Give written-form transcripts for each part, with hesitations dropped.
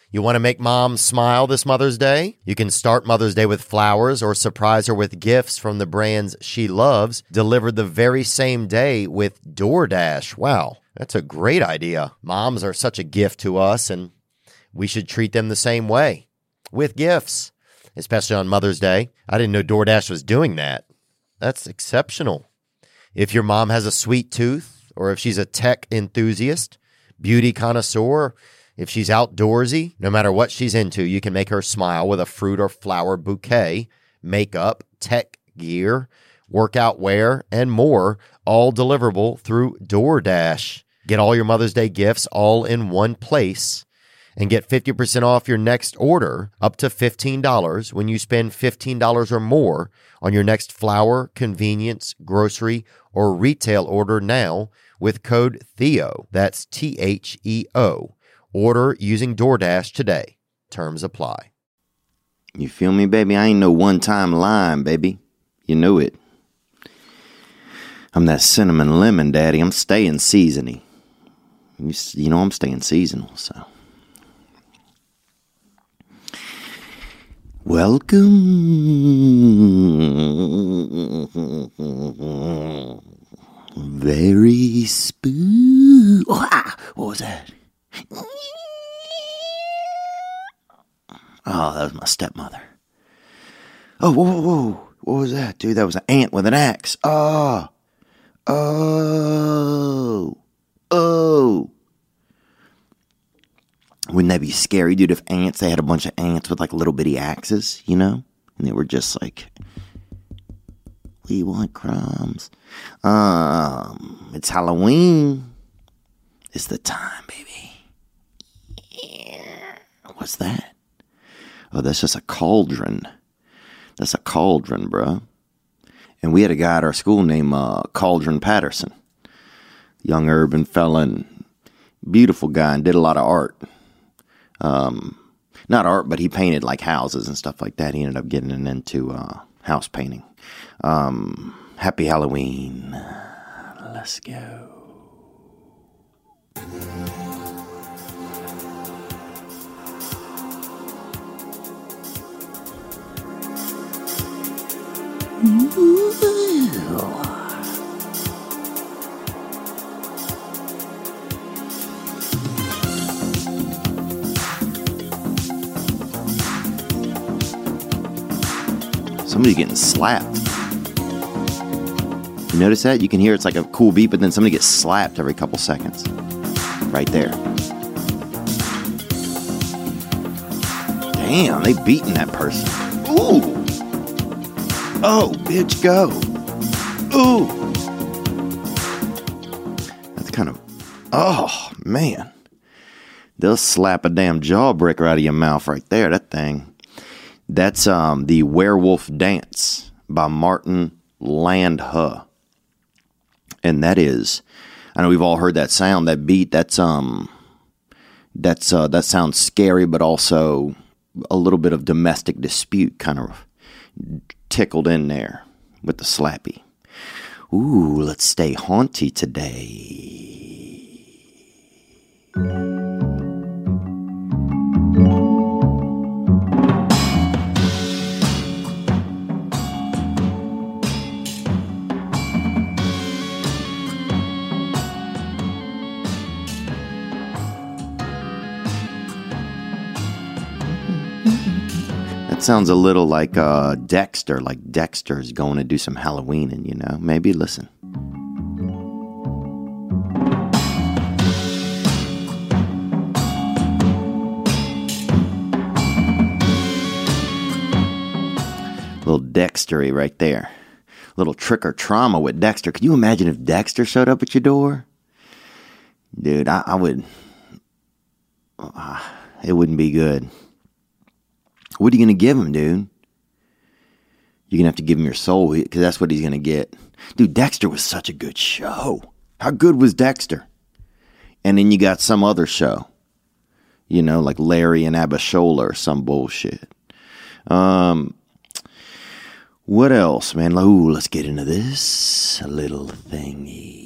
You want to make mom smile this Mother's Day? You can start Mother's Day with flowers or surprise her with gifts from the brands she loves, delivered the very same day with DoorDash. Wow, that's a great idea. Moms are such a gift to us, and we should treat them the same way, with gifts, especially on Mother's Day. I didn't know DoorDash was doing that. That's exceptional. If your mom has a sweet tooth, or if she's a tech enthusiast, beauty connoisseur, if she's outdoorsy, no matter what she's into, you can make her smile with a fruit or flower bouquet, makeup, tech gear, workout wear, and more, all deliverable through DoorDash. Get all your Mother's Day gifts all in one place and get 50% off your next order up to $15 when you spend $15 or more on your next flower, convenience, grocery, or retail order now with code THEO. That's THEO. Order using DoorDash today. Terms apply. You feel me, baby? I ain't no one-time line, baby. You know it. I'm that cinnamon lemon, daddy. I'm staying seasony. You know I'm staying seasonal, so. Welcome. Very spooky. What was that? Oh, that was my stepmother. Oh, whoa. What was that, dude? That was an ant with an axe. Oh. Wouldn't that be scary, dude, if they had a bunch of ants with like little bitty axes, you know? And they were just like, we want crumbs. It's Halloween. It's the time, baby. What's that? Oh, that's just a cauldron. That's a cauldron, bro. And we had a guy at our school named Cauldron Patterson. Young urban fella and beautiful guy, and did a lot of art. Not art, but he painted like houses and stuff like that. He ended up getting into house painting. Happy Halloween. Let's go. Somebody's getting slapped. You notice that? You can hear it's like a cool beat, but then somebody gets slapped every couple seconds. Right there. Damn, they beating that person. Ooh. Oh, bitch, go. Ooh. That's kind of... Oh, man. They'll slap a damn jawbreaker out of your mouth right there, that thing. That's the Werewolf Dance by Martin Landau. And that is... I know we've all heard that sound, that beat. That sounds scary, but also a little bit of domestic dispute kind of tickled in there with the slappy. Ooh, let's stay haunty today. Sounds a little like Dexter, like Dexter's going to do some Halloweening, you know? Maybe listen. Little Dextery right there. Little trick or trauma with Dexter. Could you imagine if Dexter showed up at your door? Dude, I would... it wouldn't be good. What are you going to give him, dude? You're going to have to give him your soul, because that's what he's going to get. Dude, Dexter was such a good show. How good was Dexter? And then you got some other show. You know, like Larry and Abishola or some bullshit. What else, man? Ooh, let's get into this little thingy.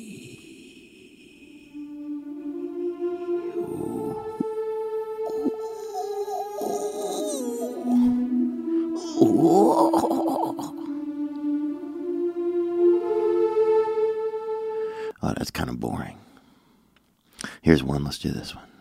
boring. Here's one. Let's do this one.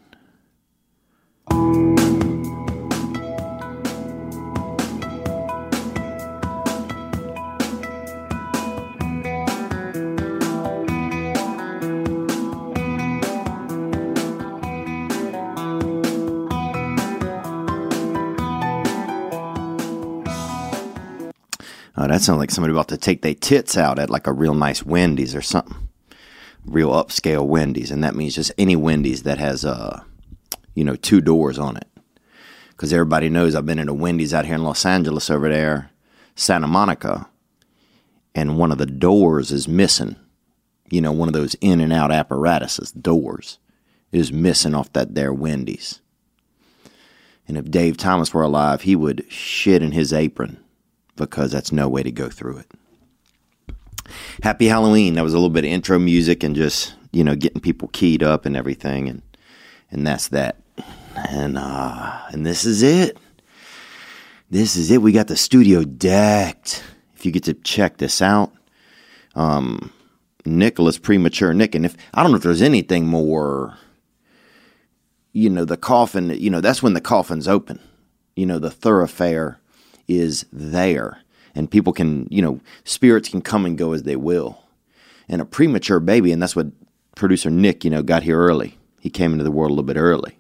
Oh, that sounds like somebody about to take their tits out at like a real nice Wendy's or something. Real upscale Wendy's. And that means just any Wendy's that has, 2 doors on it. Because everybody knows I've been in a Wendy's out here in Los Angeles over there, Santa Monica. And one of the doors is missing. One of those in and out apparatuses, doors, is missing off that there Wendy's. And if Dave Thomas were alive, he would shit in his apron. Because that's no way to go through it. Happy Halloween. That was a little bit of intro music and just, getting people keyed up and everything. And that's that. And this is it. This is it. We got the studio decked. If you get to check this out. Nicholas Premature Nick. And I don't know if there's anything more, the coffin, that's when the coffin's open. The thoroughfare is there, and people can, spirits can come and go as they will. And a premature baby, and that's what producer Nick, got here early. He came into the world a little bit early.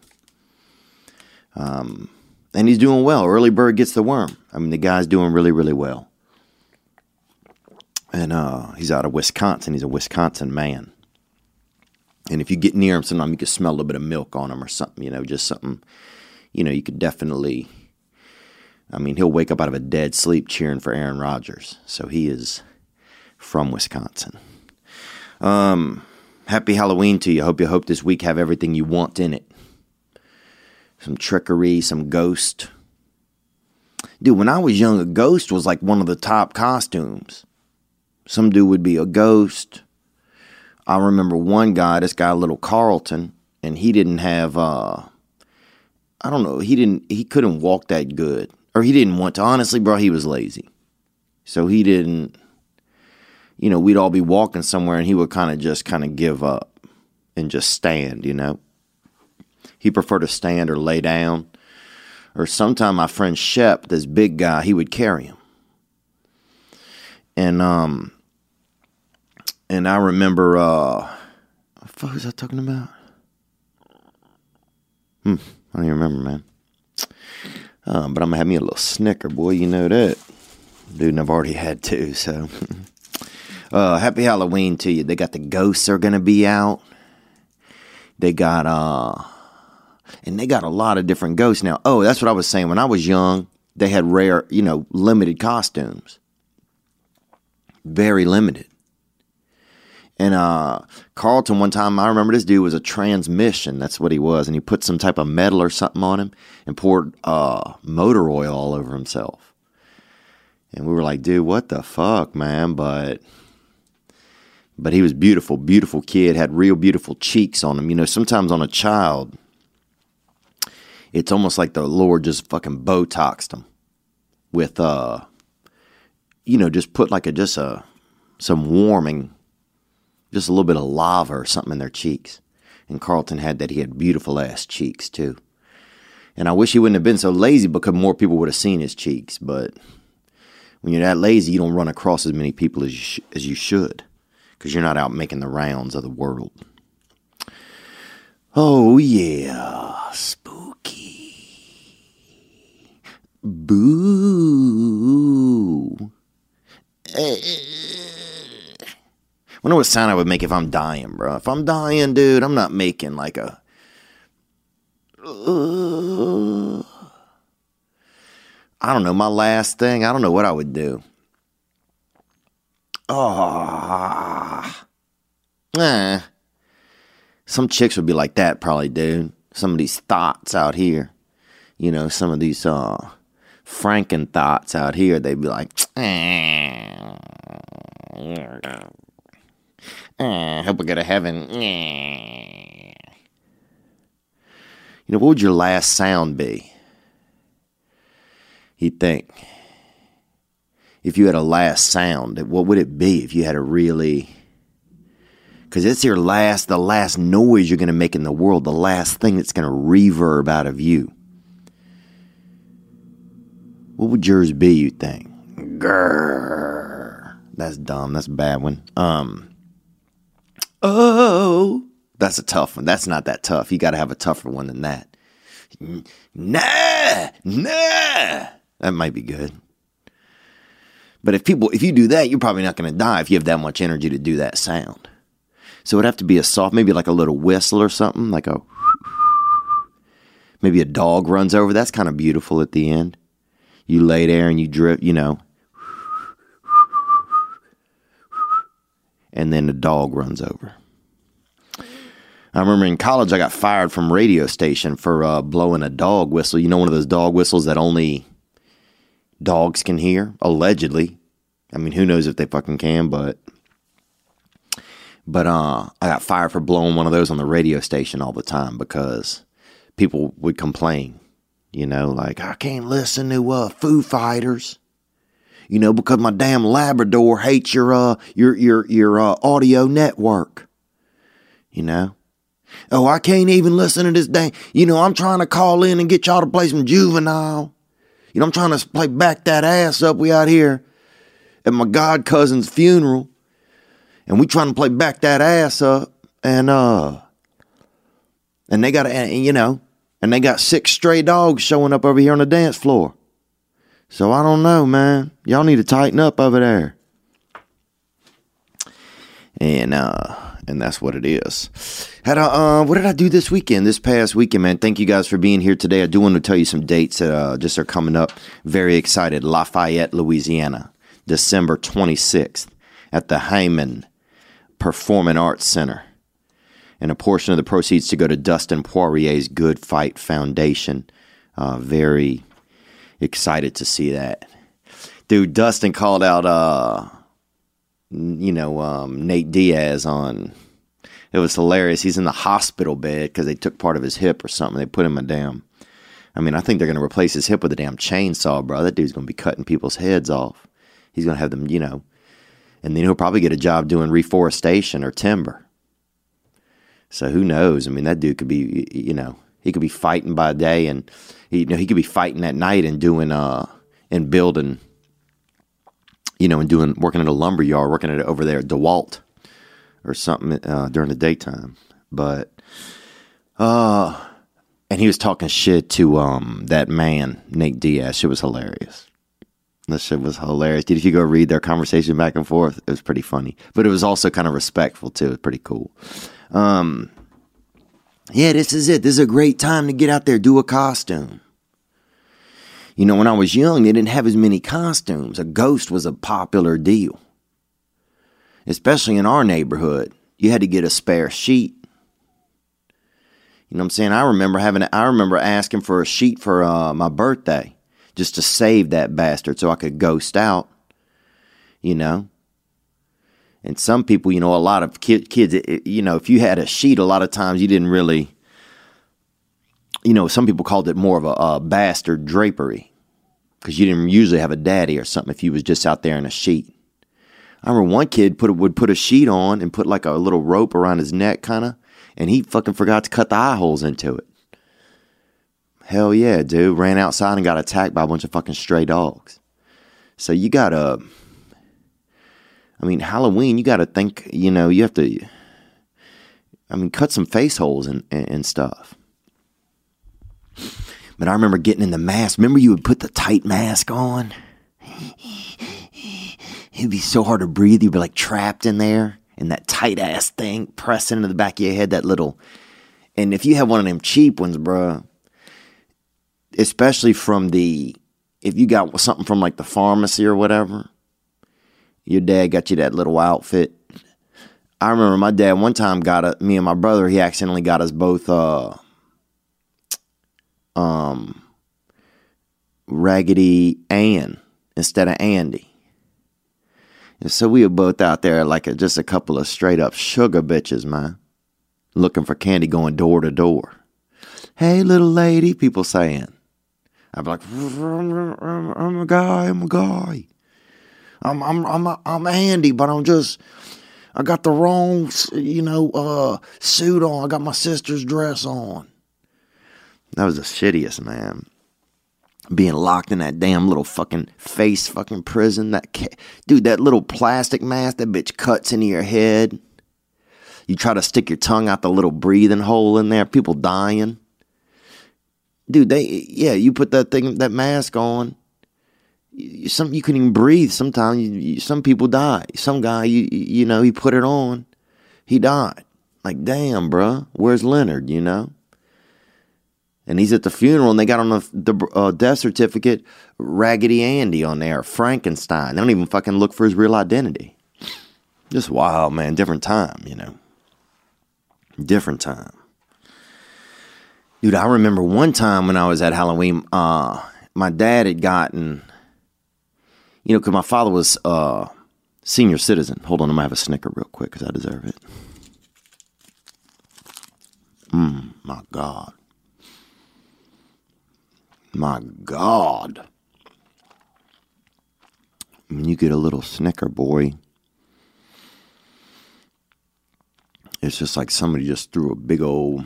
And he's doing well. Early bird gets the worm. I mean, the guy's doing really, really well. And he's out of Wisconsin. He's a Wisconsin man. And if you get near him, sometimes you can smell a little bit of milk on him or something, just something, you could definitely... he'll wake up out of a dead sleep cheering for Aaron Rodgers. So he is from Wisconsin. Happy Halloween to you. Hope this week have everything you want in it. Some trickery, some ghost. Dude, when I was young, a ghost was like one of the top costumes. Some dude would be a ghost. I remember one guy, this guy, Little Carlton, and he didn't have, he couldn't walk that good. Or he didn't want to. Honestly, bro, he was lazy. So he didn't, we'd all be walking somewhere and he would kind of give up and just stand, He preferred to stand or lay down. Or sometime my friend Shep, this big guy, he would carry him. And I remember, what the fuck was I talking about? I don't even remember, man. But I'm going to have me a little Snicker, boy. You know that. Dude, and I've already had 2, so. Happy Halloween to you. They got the ghosts are going to be out. They got, and they got a lot of different ghosts now. Oh, that's what I was saying. When I was young, they had rare, limited costumes. Very limited. And Carlton, one time, I remember this dude was a transmission. That's what he was. And he put some type of metal or something on him and poured motor oil all over himself. And we were like, dude, what the fuck, man? But he was beautiful, beautiful kid. Had real beautiful cheeks on him. Sometimes on a child, it's almost like the Lord just fucking Botoxed them with, just put like some warming, just a little bit of lava or something in their cheeks. And Carlton had that. He had beautiful ass cheeks too. And I wish he wouldn't have been so lazy because more people would have seen his cheeks. But when you're that lazy, you don't run across as many people as you should. Because you're not out making the rounds of the world. Oh yeah, spooky. Boo. Wonder what sound I would make if I'm dying, bro. If I'm dying, dude, I'm not making like a... I don't know, my last thing, I don't know what I would do. Some chicks would be like that probably, dude. Some of these thoughts out here. Some of these Franken thoughts out here, they'd be like... hope we go to heaven. What would your last sound be? You'd think. If you had a last sound, what would it be if you had a really... Because it's the last noise you're going to make in the world, the last thing that's going to reverb out of you. What would yours be, you think? Grrr. That's dumb. That's a bad one. Oh, that's a tough one. That's not that tough. You got to have a tougher one than that. Nah. That might be good. But if you do that, you're probably not going to die if you have that much energy to do that sound. So it'd have to be a soft, maybe like a little whistle or something, like maybe a dog runs over. That's kind of beautiful at the end. You lay there and you drip, you know. And then the dog runs over. I remember in college I got fired from radio station for blowing a dog whistle. You know, one of those dog whistles that only dogs can hear, allegedly. I mean, who knows if they fucking can, but I got fired for blowing one of those on the radio station all the time because people would complain, you know, like, I can't listen to Foo Fighters, you know, because my damn Labrador hates your audio network, you know. Oh, I can't even listen to this damn, you know, I'm trying to call in and get y'all to play some Juvenile. You know, I'm trying to play Back That Ass Up. We out here at my god cousin's funeral. And we trying to play Back That Ass Up. And they got, you know, and they got 6 stray dogs showing up over here on the dance floor. So I don't know, man. Y'all need to tighten up over there. And that's what it is. What did I do this weekend? This past weekend, man. Thank you guys for being here today. I do want to tell you some dates that just are coming up. Very excited. Lafayette, Louisiana, December 26th at the Hyman Performing Arts Center. And a portion of the proceeds to go to Dustin Poirier's Good Fight Foundation. Very excited to see that. Dude, Dustin called out Nate Diaz on. It was hilarious. He's in the hospital bed because they took part of his hip or something. They put him I think they're going to replace his hip with a damn chainsaw, bro. That dude's going to be cutting people's heads off. He's going to have them, you know. And then he'll probably get a job doing reforestation or timber. So who knows? I mean, that dude could be, you know, he could be fighting by day and, he could be fighting at night and doing, and building, you know, and working at a lumber yard, working at over there at DeWalt or something during the daytime. But, and he was talking shit to that man, Nate Diaz. Shit was hilarious. That shit was hilarious. Dude, if you go read their conversation back and forth, it was pretty funny. But it was also kind of respectful, too. It was pretty cool. Yeah, this is it. This is a great time to get out there, do a costume. You know, when I was young, they didn't have as many costumes. A ghost was a popular deal. Especially in our neighborhood. You had to get a spare sheet. You know what I'm saying? I remember asking for a sheet for my birthday. Just to save that bastard so I could ghost out. You know? And some people, you know, a lot of kids, you know, if you had a sheet, a lot of times you didn't really, you know, some people called it more of a bastard drapery. Because you didn't usually have a daddy or something if you was just out there in a sheet. I remember one kid would put a sheet on and put like a little rope around his neck kind of. And he fucking forgot to cut the eye holes into it. Hell yeah, dude. Ran outside and got attacked by a bunch of fucking stray dogs. So you gotta, I mean, Halloween, you gotta think, you know, you have to, I mean, cut some face holes and stuff. But I remember getting in the mask. Remember you would put the tight mask on? It'd be so hard to breathe. You'd be like trapped in there. And that tight ass thing pressing into the back of your head, that little. And if you have one of them cheap ones, bro, especially if you got something from like the pharmacy or whatever, your dad got you that little outfit. I remember my dad one time me and my brother, he accidentally got us both, Raggedy Ann instead of Andy. And so we were both out there like just a couple of straight up sugar bitches, man. Looking for candy, going door to door. Hey, little lady, people saying. I'd be like, I'm a guy. I'm Andy, but I got the wrong, suit on. I got my sister's dress on. That was the shittiest, man. Being locked in that damn little fucking face fucking prison. Dude, that little plastic mask, that bitch cuts into your head. You try to stick your tongue out the little breathing hole in there. People dying. Dude, you put that mask on. You couldn't even breathe. Sometimes some people die. Some guy, he put it on. He died. Like, damn, bro. Where's Leonard, And he's at the funeral, and they got on the death certificate Raggedy Andy on there, Frankenstein. They don't even fucking look for his real identity. Just wild, man. Different time, Different time. Dude, I remember one time when I was at Halloween, my dad had gotten, because my father was senior citizen. Hold on, I'm going to have a Snicker real quick because I deserve it. My God. My God. When you get a little Snicker, boy, it's just like somebody just threw a big old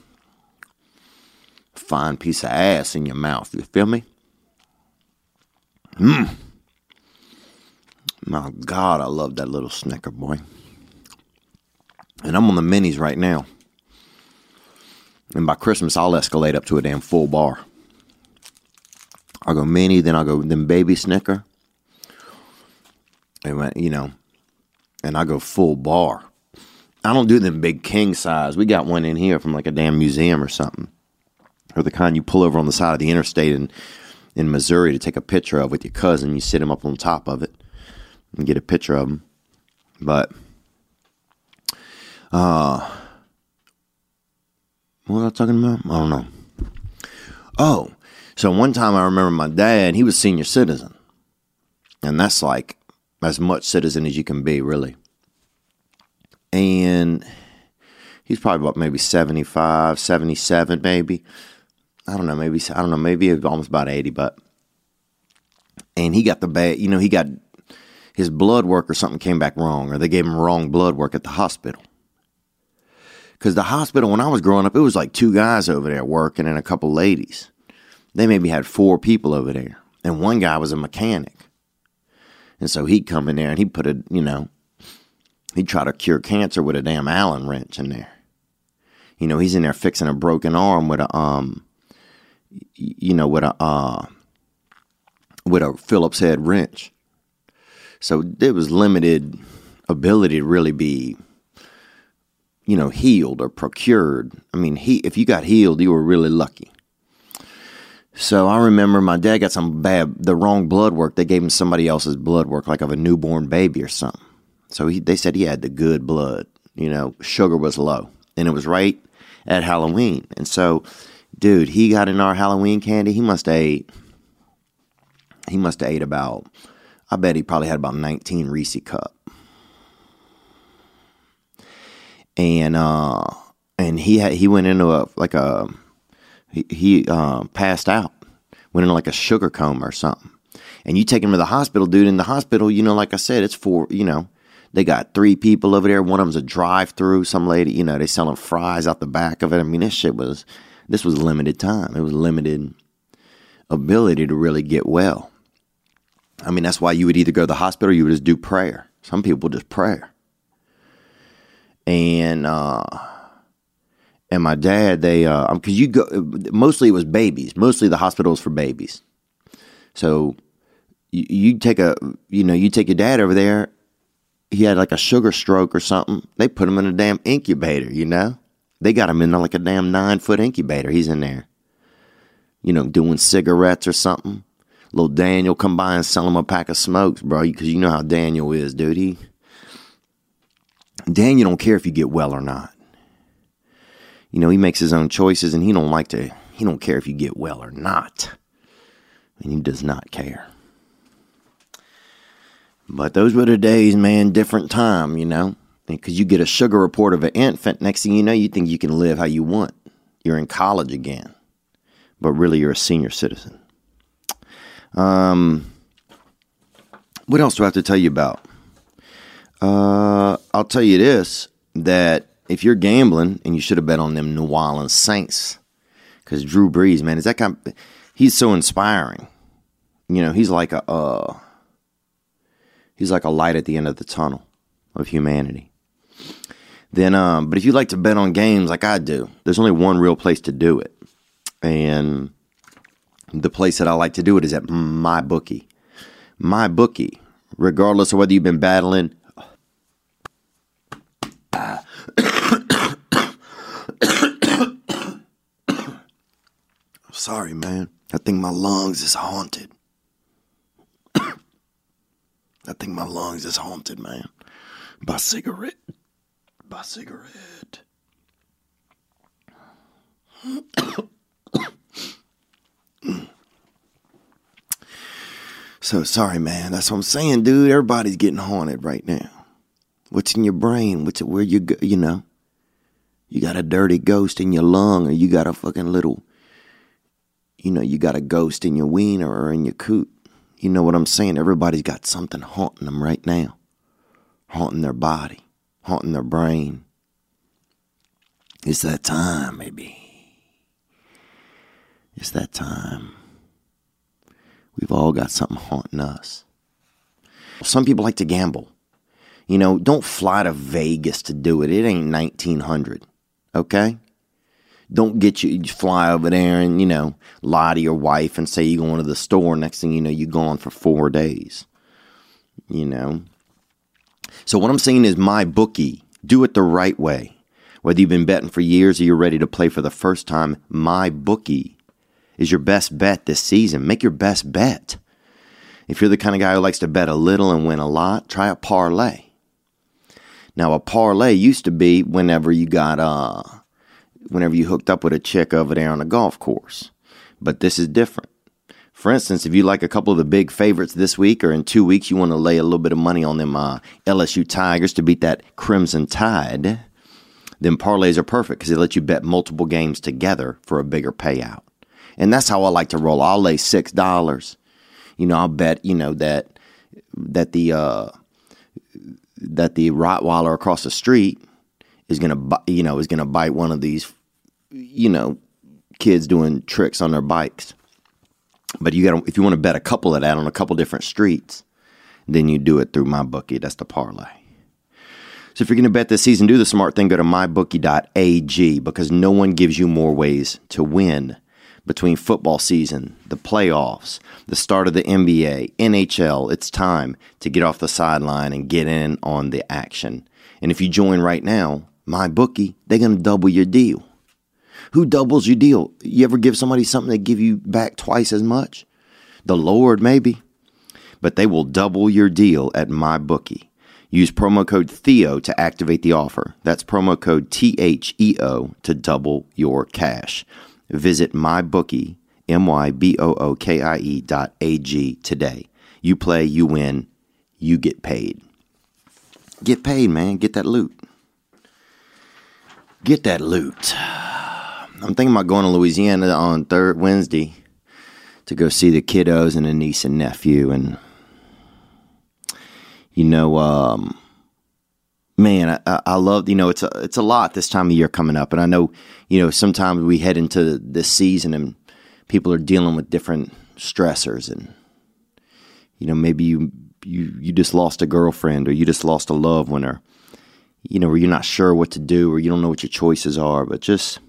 fine piece of ass in your mouth. You feel me? My God, I love that little Snicker, boy. And I'm on the minis right now. And by Christmas, I'll escalate up to a damn full bar. I'll go mini, then I'll go baby Snicker. And, and I go full bar. I don't do them big king size. We got one in here from like a damn museum or something. Or the kind you pull over on the side of the interstate in Missouri to take a picture of with your cousin. You sit him up on top of it and get a picture of him. But, what was I talking about? I don't know. Oh, so one time I remember my dad, he was senior citizen. And that's like as much citizen as you can be, really. And he's probably about maybe 75, 77 maybe. I don't know, maybe almost about 80, and he got the bad, he got his blood work or something came back wrong, or they gave him wrong blood work at the hospital. Because the hospital, when I was growing up, it was like 2 guys over there working and a couple ladies. They maybe had 4 people over there, and one guy was a mechanic. And so he'd come in there and he'd put he'd try to cure cancer with a damn Allen wrench in there. He's in there fixing a broken arm with with a Phillips head wrench. So there was limited ability to really be, healed or procured. I mean, if you got healed, you were really lucky. So I remember my dad got the wrong blood work. They gave him somebody else's blood work, like of a newborn baby or something. So they said he had the good blood, sugar was low. And it was right at Halloween. And so, dude, he got in our Halloween candy. He must have ate about, I bet he probably had about 19 Reese Cup. And he went into he passed out, went into like a sugar coma or something. And you take him to the hospital, dude. In the hospital, like I said, it's they got 3 people over there. One of them's a drive-through. Some lady, they selling fries out the back of it. I mean, this was limited time. It was limited ability to really get well. I mean, that's why you would either go to the hospital or you would just do prayer. Some people just prayer. And my dad, because mostly it was babies. Mostly the hospital was for babies. So you take your dad over there. He had like a sugar stroke or something. They put him in a damn incubator, They got him in like a damn 9-foot incubator. He's in there, doing cigarettes or something. Little Daniel come by and sell him a pack of smokes, bro. Because you know how Daniel is, dude. Daniel don't care if you get well or not. He makes his own choices, and he don't care if you get well or not. And he does not care. But those were the days, man. Different time, Because you get a sugar report of an infant. Next thing you know, you think you can live how you want. You're in college again. But really, you're a senior citizen. What else do I have to tell you about? I'll tell you this, that if you're gambling, and you should have bet on them New Orleans Saints, because Drew Brees, man, he's so inspiring. You know, he's like a light at the end of the tunnel of humanity. Then, but if you like to bet on games like I do, there's only one real place to do it. And the place that I like to do it is at MyBookie. MyBookie, regardless of whether you've been battling. Sorry, man. I think my lungs is haunted. I think my lungs is haunted, man. By cigarette. So sorry, man. That's what I'm saying, dude. Everybody's getting haunted right now. What's in your brain? Where you go? You know, you got a dirty ghost in your lung, or you got a fucking little, you know, you got a ghost in your wiener or in your coot. You know what I'm saying? Everybody's got something haunting them right now. Haunting their body. Haunting their brain. It's that time, maybe. It's that time. We've all got something haunting us. Some people like to gamble. You know, don't fly to Vegas to do it. It ain't 1900. Okay? Don't you fly over there and, you know, lie to your wife and say you're going to the store. Next thing you know, you're gone for 4 days. You know? So what I'm saying is MyBookie. Do it the right way. Whether you've been betting for years or you're ready to play for the first time, MyBookie is your best bet this season. Make your best bet. If you're the kind of guy who likes to bet a little and win a lot, try a parlay. Now, a parlay used to be whenever you hooked up with a chick over there on a golf course. But this is different. For instance, if you like a couple of the big favorites this week or in 2 weeks, you want to lay a little bit of money on them LSU Tigers to beat that Crimson Tide, then parlays are perfect because they let you bet multiple games together for a bigger payout. And that's how I like to roll. I'll lay $6. You know, I'll bet, you know, that the Rottweiler across the street is gonna bite one of these, you know, kids doing tricks on their bikes. But if you want to bet a couple of that on a couple different streets, then you do it through MyBookie. That's the parlay. So if you're going to bet this season, do the smart thing. Go to mybookie.ag because no one gives you more ways to win. Between football season, the playoffs, the start of the NBA, NHL, it's time to get off the sideline and get in on the action. And if you join right now, MyBookie, they're going to double your deal. Who doubles your deal? You ever give somebody something that give you back twice as much? The Lord, maybe. But they will double your deal at MyBookie. Use promo code Theo to activate the offer. That's promo code THEO to double your cash. Visit MyBookie, MYBOOKIE.ag today. You play, you win, you get paid. Get paid, man. Get that loot. Get that loot. I'm thinking about going to Louisiana on Wednesday to go see the kiddos and a niece and nephew. And, you know, man, I love, you know, it's a lot this time of year coming up. And I know, you know, sometimes we head into this season and people are dealing with different stressors. And, you know, maybe you just lost a girlfriend or you just lost a loved one or, you know, where you're not sure what to do or you don't know what your choices are. But just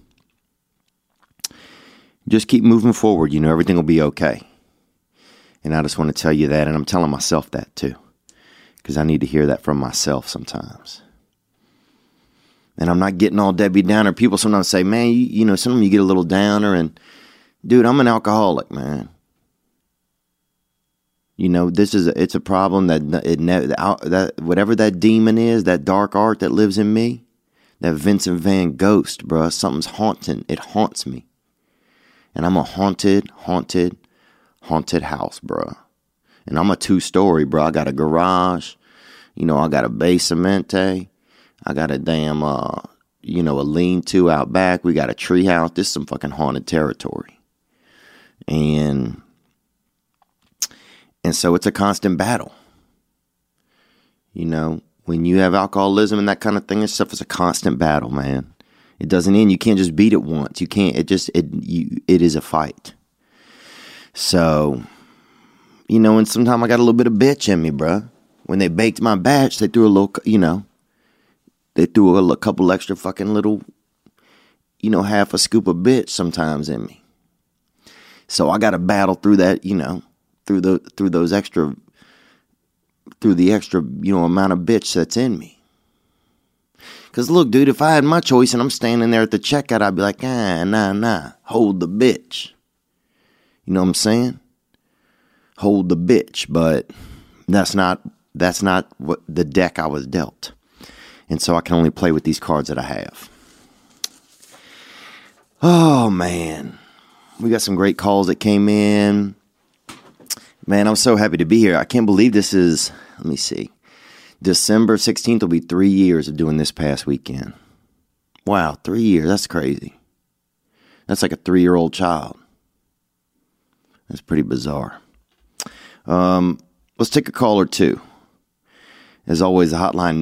keep moving forward. You know, everything will be okay. And I just want to tell you that. And I'm telling myself that too. Because I need to hear that from myself sometimes. And I'm not getting all Debbie Downer. People sometimes say, man, you know, sometimes you get a little downer. And, dude, I'm an alcoholic, man. You know, it's a problem that whatever that demon is, that dark art that lives in me, that Vincent Van ghost, bro, something's haunting. It haunts me. And I'm a haunted house, bro. And I'm a 2-story, bro. I got a garage. You know, I got a basement. I got a damn, you know, a lean-to out back. We got a tree house. This is some fucking haunted territory. And so it's a constant battle. You know, When you have alcoholism and that kind of thing and stuff, it's a constant battle, man. It doesn't end. You can't just beat it once. You can't. It is a fight. So, and sometimes I got a little bit of bitch in me, bruh. When they baked my batch, they threw a little, they threw a couple extra fucking little, half a scoop of bitch sometimes in me. So I got to battle through that, through the extra, amount of bitch that's in me. Because look, dude, if I had my choice and I'm standing there at the checkout, I'd be like, nah, hold the bitch. You know what I'm saying? Hold the bitch. But that's not what the deck I was dealt. And so I can only play with these cards that I have. Oh, man. We got some great calls that came in. Man, I'm so happy to be here. I can't believe this is, let me see. December 16th will be 3 years of doing this past weekend. Wow, 3 years. That's crazy. That's like a 3-year-old child. That's pretty bizarre. Let's take a call or two. As always, the hotline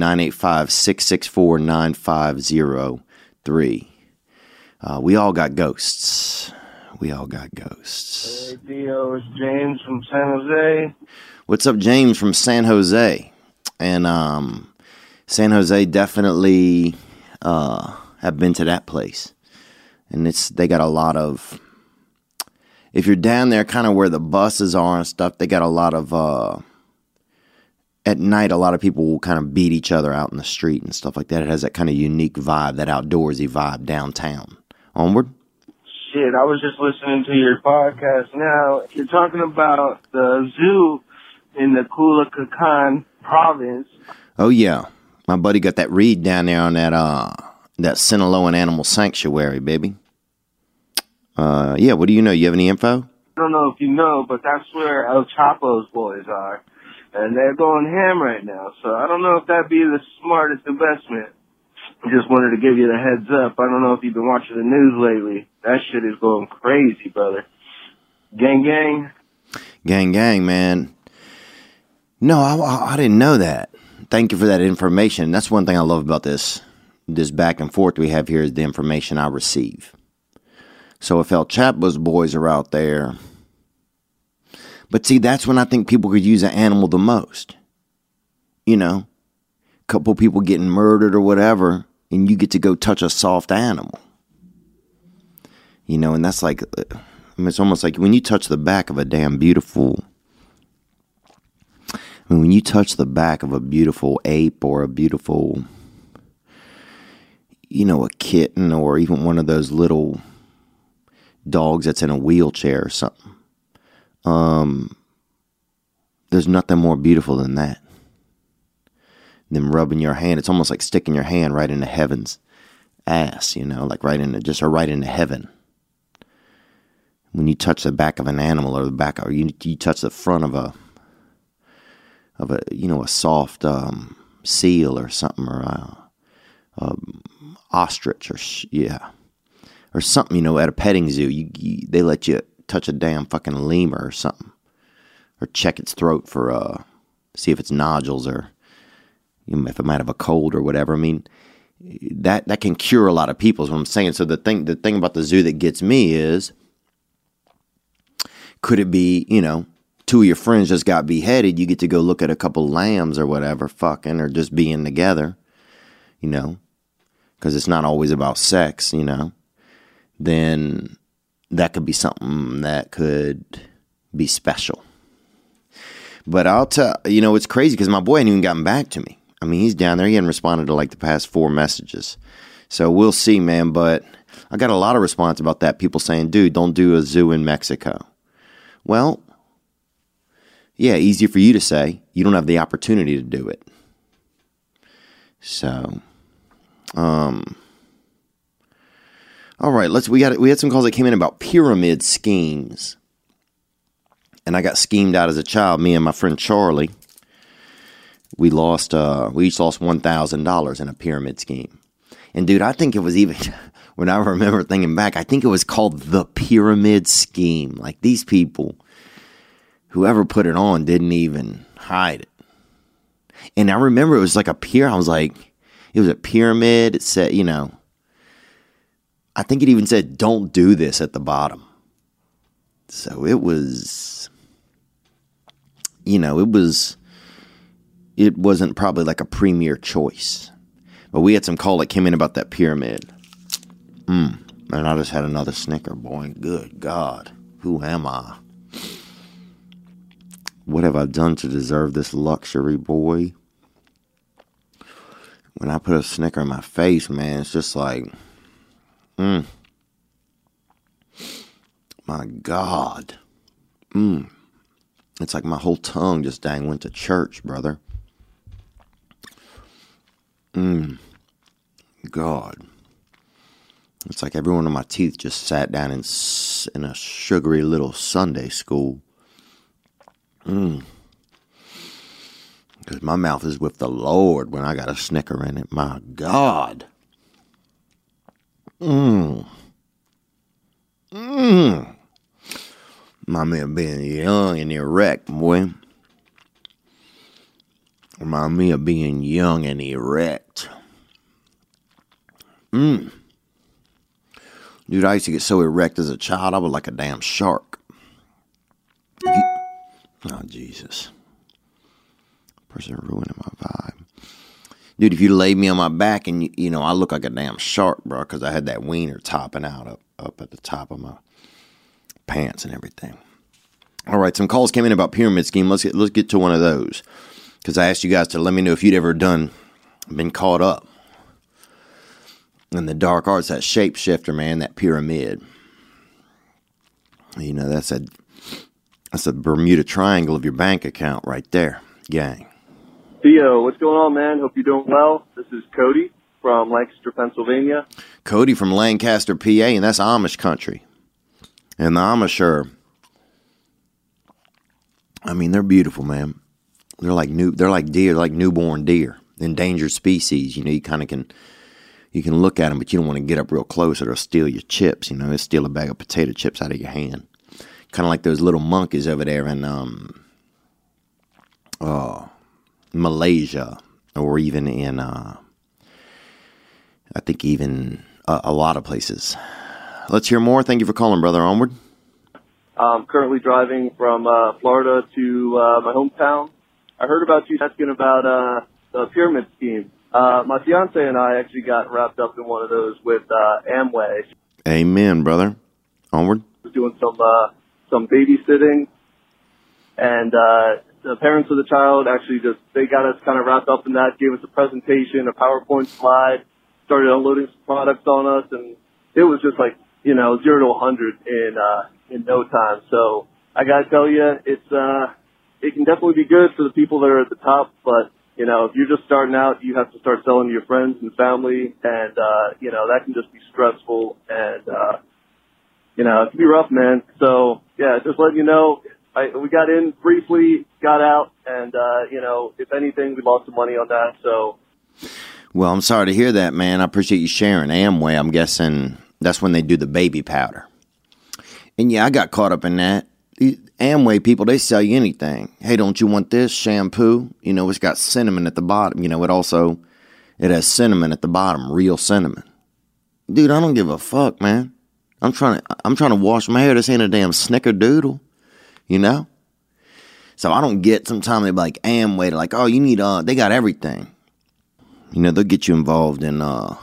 985-664-9503. We all got ghosts. We all got ghosts. Hey, Dio, it's James from San Jose. What's up, James from San Jose? And San Jose definitely have been to that place. And they got a lot of, if you're down there kind of where the buses are and stuff, they got a lot of, at night, a lot of people will kind of beat each other out in the street and stuff like that. It has that kind of unique vibe, that outdoorsy vibe downtown. Onward? Shit, I was just listening to your podcast now. You're talking about the zoo in the Culhuacan province. Oh, yeah. My buddy got that read down there on that Sinaloan Animal Sanctuary, baby. Yeah, what do you know? You have any info? I don't know if you know, but that's where El Chapo's boys are. And they're going ham right now. So I don't know if that'd be the smartest investment. I just wanted to give you the heads up. I don't know if you've been watching the news lately. That shit is going crazy, brother. Gang, gang. Gang, gang, man. No, I didn't know that. Thank you for that information. That's one thing I love about this back and forth we have here is the information I receive. So if El Chapo's boys are out there, but see, that's when I think people could use an animal the most. A couple people getting murdered or whatever, and you get to go touch a soft animal. And that's like, it's almost like when you touch the back of a damn beautiful, when you touch the back of a beautiful ape or a beautiful, a kitten or even one of those little dogs that's in a wheelchair or something. There's nothing more beautiful than that. Than rubbing your hand. It's almost like sticking your hand right into heaven's ass, like right into heaven. When you touch the back of an animal or you touch the front of a soft seal or something, or a ostrich or something, at a petting zoo, they let you touch a damn fucking lemur or something, or check its throat for see if it's nodules or if it might have a cold or whatever. I mean, that can cure a lot of people is what I'm saying. So the thing about the zoo that gets me is, could it be, two of your friends just got beheaded, you get to go look at a couple lambs or whatever, fucking, or just being together, because it's not always about sex, then that could be something that could be special. But I'll tell, it's crazy because my boy hadn't even gotten back to me. I mean, he's down there. He hadn't responded to like the past 4 messages. So we'll see, man. But I got a lot of response about that. People saying, dude, don't do a zoo in Mexico. Well, yeah, easy for you to say. You don't have the opportunity to do it. So, all right, we had some calls that came in about pyramid schemes. And I got schemed out as a child, me and my friend Charlie. We each lost $1,000 in a pyramid scheme. And dude, I think it was even, when I remember thinking back, I think it was called the pyramid scheme. Like these people, whoever put it on didn't even hide it. And I remember it was like a I was like, it was a pyramid. It said, I think it even said, don't do this at the bottom. So it was, it wasn't probably like a premier choice. But we had some call that came in about that pyramid. And I just had another Snicker, boy. Good God. Who am I? What have I done to deserve this luxury, boy? When I put a Snicker in my face, man, it's just like, my God. It's like my whole tongue just dang went to church, brother. God. It's like every one of my teeth just sat down in a sugary little Sunday school. Because my mouth is with the Lord when I got a Snicker in it. My God. My man being young and erect, boy. Remind me of being young and erect. Dude, I used to get so erect as a child, I was like a damn shark. Oh, Jesus. Person ruining my vibe. Dude, if you laid me on my back and, I look like a damn shark, bro, because I had that wiener topping out up at the top of my pants and everything. All right, some calls came in about pyramid scheme. Let's get to one of those. Because I asked you guys to let me know if you'd ever been caught up in the dark arts, that shapeshifter, man, that pyramid. That's a Bermuda Triangle of your bank account right there, gang. Theo, what's going on, man? Hope you're doing well. This is Cody from Lancaster, Pennsylvania. Cody from Lancaster, PA, and that's Amish country. And the Amish are, they're beautiful, man. They're like deer, like newborn deer, endangered species. You kind of can look at them, but you don't want to get up real close or they'll steal your chips. They'll steal a bag of potato chips out of your hand. Kind of like those little monkeys over there in Malaysia, or even in I think even a lot of places. Let's hear more. Thank you for calling, brother. Onward. I'm currently driving from Florida to my hometown. I heard about you asking about the pyramid scheme. My fiance and I actually got wrapped up in one of those with Amway. Amen, brother. Onward. We're doing some babysitting, and the parents of the child actually they got us kind of wrapped up in that, gave us a presentation, a PowerPoint slide, started unloading some products on us, and it was just like, 0 to 100 in no time. So I gotta tell you, it can definitely be good for the people that are at the top, but if you're just starting out, you have to start selling to your friends and family, and that can just be stressful, and it can be rough, man. So yeah, just letting you know, we got in briefly, got out, and if anything, we lost some money on that. So, well, I'm sorry to hear that, man. I appreciate you sharing. Amway, I'm guessing that's when they do the baby powder. And yeah, I got caught up in that. Amway people, they sell you anything. Hey, don't you want this shampoo? It's got cinnamon at the bottom. It has cinnamon at the bottom, real cinnamon. Dude, I don't give a fuck, man. I'm trying to wash my hair. This ain't a damn snickerdoodle, So I don't get, sometimes they be like Amway, they're like, oh, you need, they got everything. They'll get you involved in,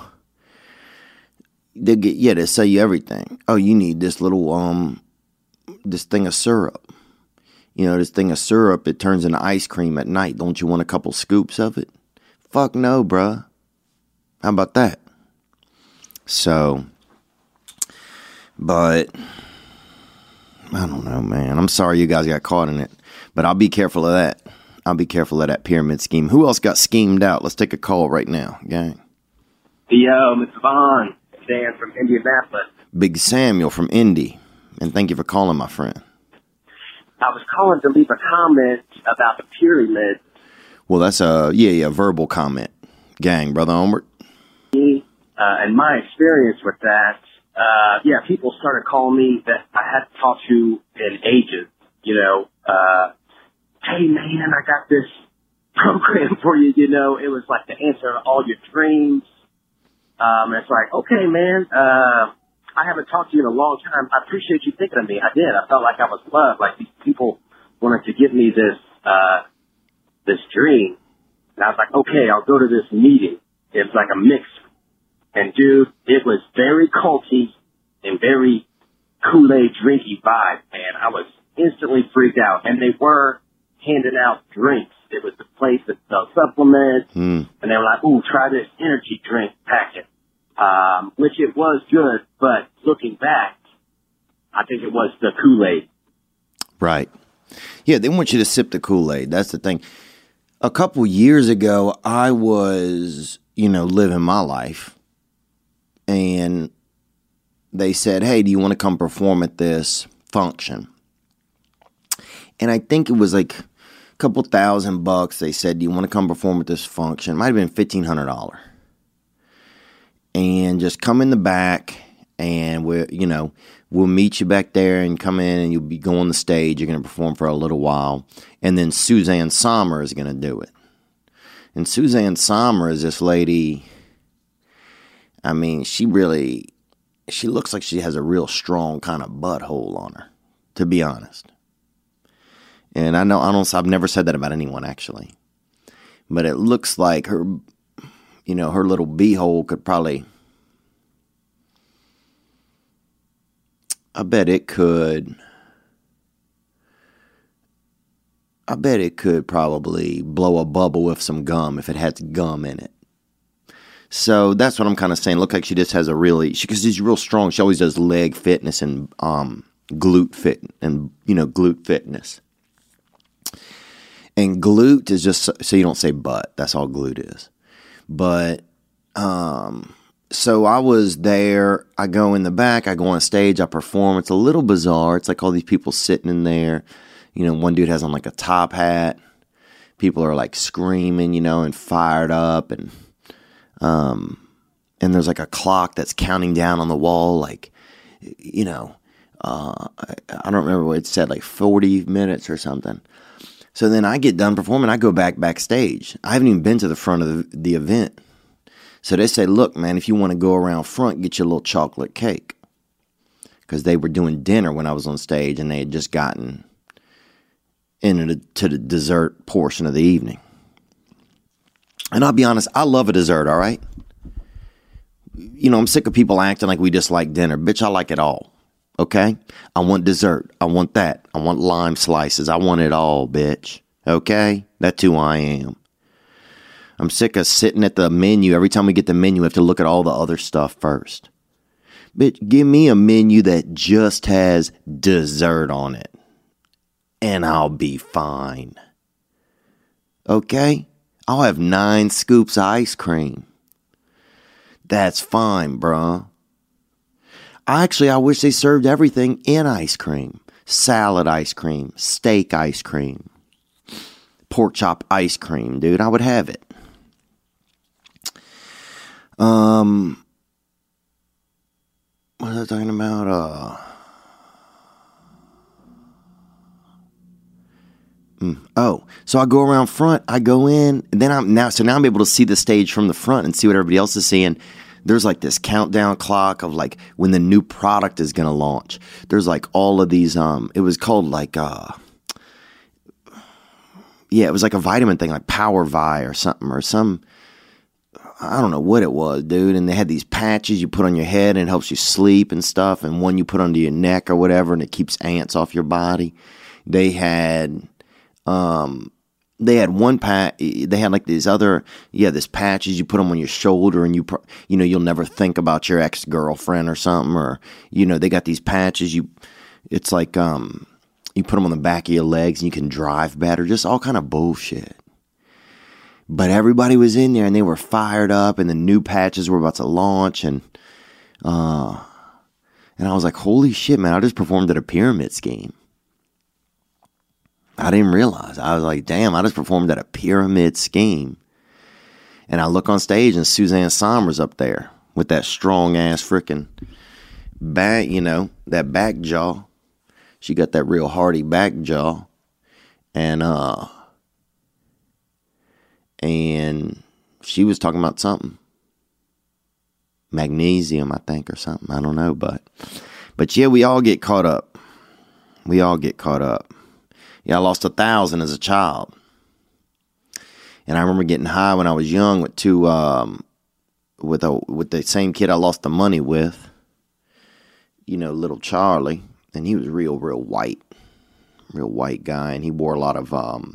they'll sell you everything. Oh, you need this little, this thing of syrup. This thing of syrup, it turns into ice cream at night. Don't you want a couple scoops of it? Fuck no, bruh. How about that? So, but I don't know, man. I'm sorry you guys got caught in it, but I'll be careful of that. I'll be careful of that pyramid scheme. Who else got schemed out? Let's take a call right now, gang. Yo, Mr. Vaughn. Dan from Indianapolis. Big Samuel from Indy. And thank you for calling, my friend. I was calling to leave a comment about the pyramid. Well, that's a verbal comment. Gang, brother Onward. And my experience with that, people started calling me that I hadn't talked to in ages. Hey man, I got this program for you, you know. It was like the answer to all your dreams. It's like, okay, man, I haven't talked to you in a long time. I appreciate you thinking of me. I did. I felt like I was loved. Like these people wanted to give me this dream. And I was like, okay, I'll go to this meeting. It's like a mix. And dude, it was very culty and very Kool-Aid drinky vibe, man. I was instantly freaked out. And they were handing out drinks. It was the place that sells supplements. And they were like, ooh, try this energy drink packet. Which it was good, but looking back, I think it was the Kool-Aid. Right. Yeah, they want you to sip the Kool-Aid. That's the thing. A couple years ago, I was, living my life. And they said, hey, do you want to come perform at this function? And I think it was like a couple $1,000. They said, do you want to come perform at this function? It might have been $1,500. And just come in the back and we'll meet you back there and come in and you'll be going on the stage. You're going to perform for a little while. And then Suzanne Sommer is going to do it. And Suzanne Sommer is this lady. I mean, she looks like she has a real strong kind of butthole on her, to be honest. And I've never said that about anyone actually. But it looks like her, her little beehole could probably, I bet it could probably blow a bubble with some gum if it had gum in it. So that's what I'm kind of saying. Look like she just has because she's real strong. She always does leg fitness and glute fitness. And glute is just so you don't say butt. That's all glute is. But so I was there. I go in the back. I go on stage. I perform. It's a little bizarre. It's like all these people sitting in there. One dude has on like a top hat. People are like screaming, and fired up, and there's like a clock that's counting down on the wall, like, I don't remember what it said, like 40 minutes or something. So then I get done performing. I go backstage. I haven't even been to the front of the event. So they say, look, man, if you want to go around front, get you a little chocolate cake. Because they were doing dinner when I was on stage, and they had just gotten to the dessert portion of the evening. And I'll be honest, I love a dessert, all right? I'm sick of people acting like we just like dinner. Bitch, I like it all, okay? I want dessert. I want that. I want lime slices. I want it all, bitch, okay? That's who I am. I'm sick of sitting at the menu. Every time we get the menu, we have to look at all the other stuff first. Bitch, give me a menu that just has dessert on it, and I'll be fine, okay? I'll have 9 scoops of ice cream. That's fine, bruh. I wish they served everything in ice cream. Salad ice cream, steak ice cream, pork chop ice cream, dude. I would have it. What was I talking about? So I go around front, I go in, and then now I'm able to see the stage from the front and see what everybody else is seeing. There's like this countdown clock of like when the new product is going to launch. There's like all of these, it was called like, it was like a vitamin thing, like Power Vi or something, I don't know what it was, dude. And they had these patches you put on your head and it helps you sleep and stuff. And one you put under your neck or whatever, and it keeps ants off your body. They had one patch. They had like these other, this patches you put them on your shoulder, and you'll never think about your ex-girlfriend or something, or they got these patches. It's like you put them on the back of your legs and you can drive better. Just all kind of bullshit. But everybody was in there and they were fired up, and the new patches were about to launch, and I was like, holy shit, man! I just performed at a pyramid scheme. I didn't realize. I was like, damn, I just performed at a pyramid scheme. And I look on stage and Suzanne Sommer's up there with that strong ass freaking back, that back jaw. She got that real hearty back jaw. And and she was talking about something. Magnesium, I think, or something. I don't know, but yeah, we all get caught up. Yeah, I lost 1,000 as a child. And I remember getting high when I was young with with the same kid I lost the money with. You know, little Charlie. And he was real white guy. And he wore a lot of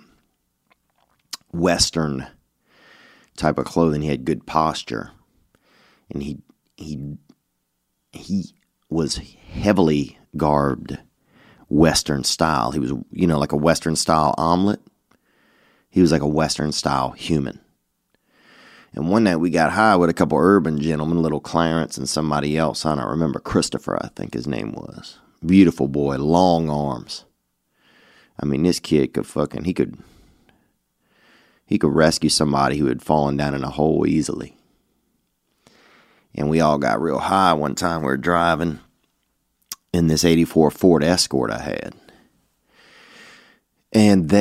Western type of clothing. He had good posture. And he was heavily garbed Western style. He was, you know, like a Western style omelet. He was like a Western style human. And one night we got high with a couple urban gentlemen, little Clarence and somebody else. I don't remember. Christopher, I think his name was. Beautiful boy, long arms. I mean, this kid could he could rescue somebody who had fallen down in a hole easily. And we all got real high one time. We were driving in this 84 Ford Escort I had. And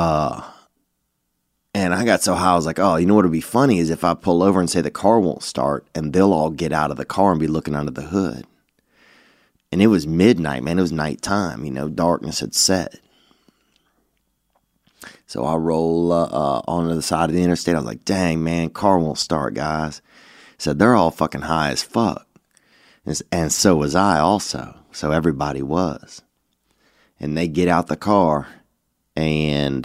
and I got so high, I was like, oh, you know what would be funny is if I pull over and say the car won't start, and they'll all get out of the car and be looking under the hood. And it was midnight, man. It was nighttime, you know, darkness had set. So I roll onto the side of the interstate. I was like, dang, man, car won't start, guys. So they're all fucking high as fuck. And so was I also. So everybody was. And they get out the car and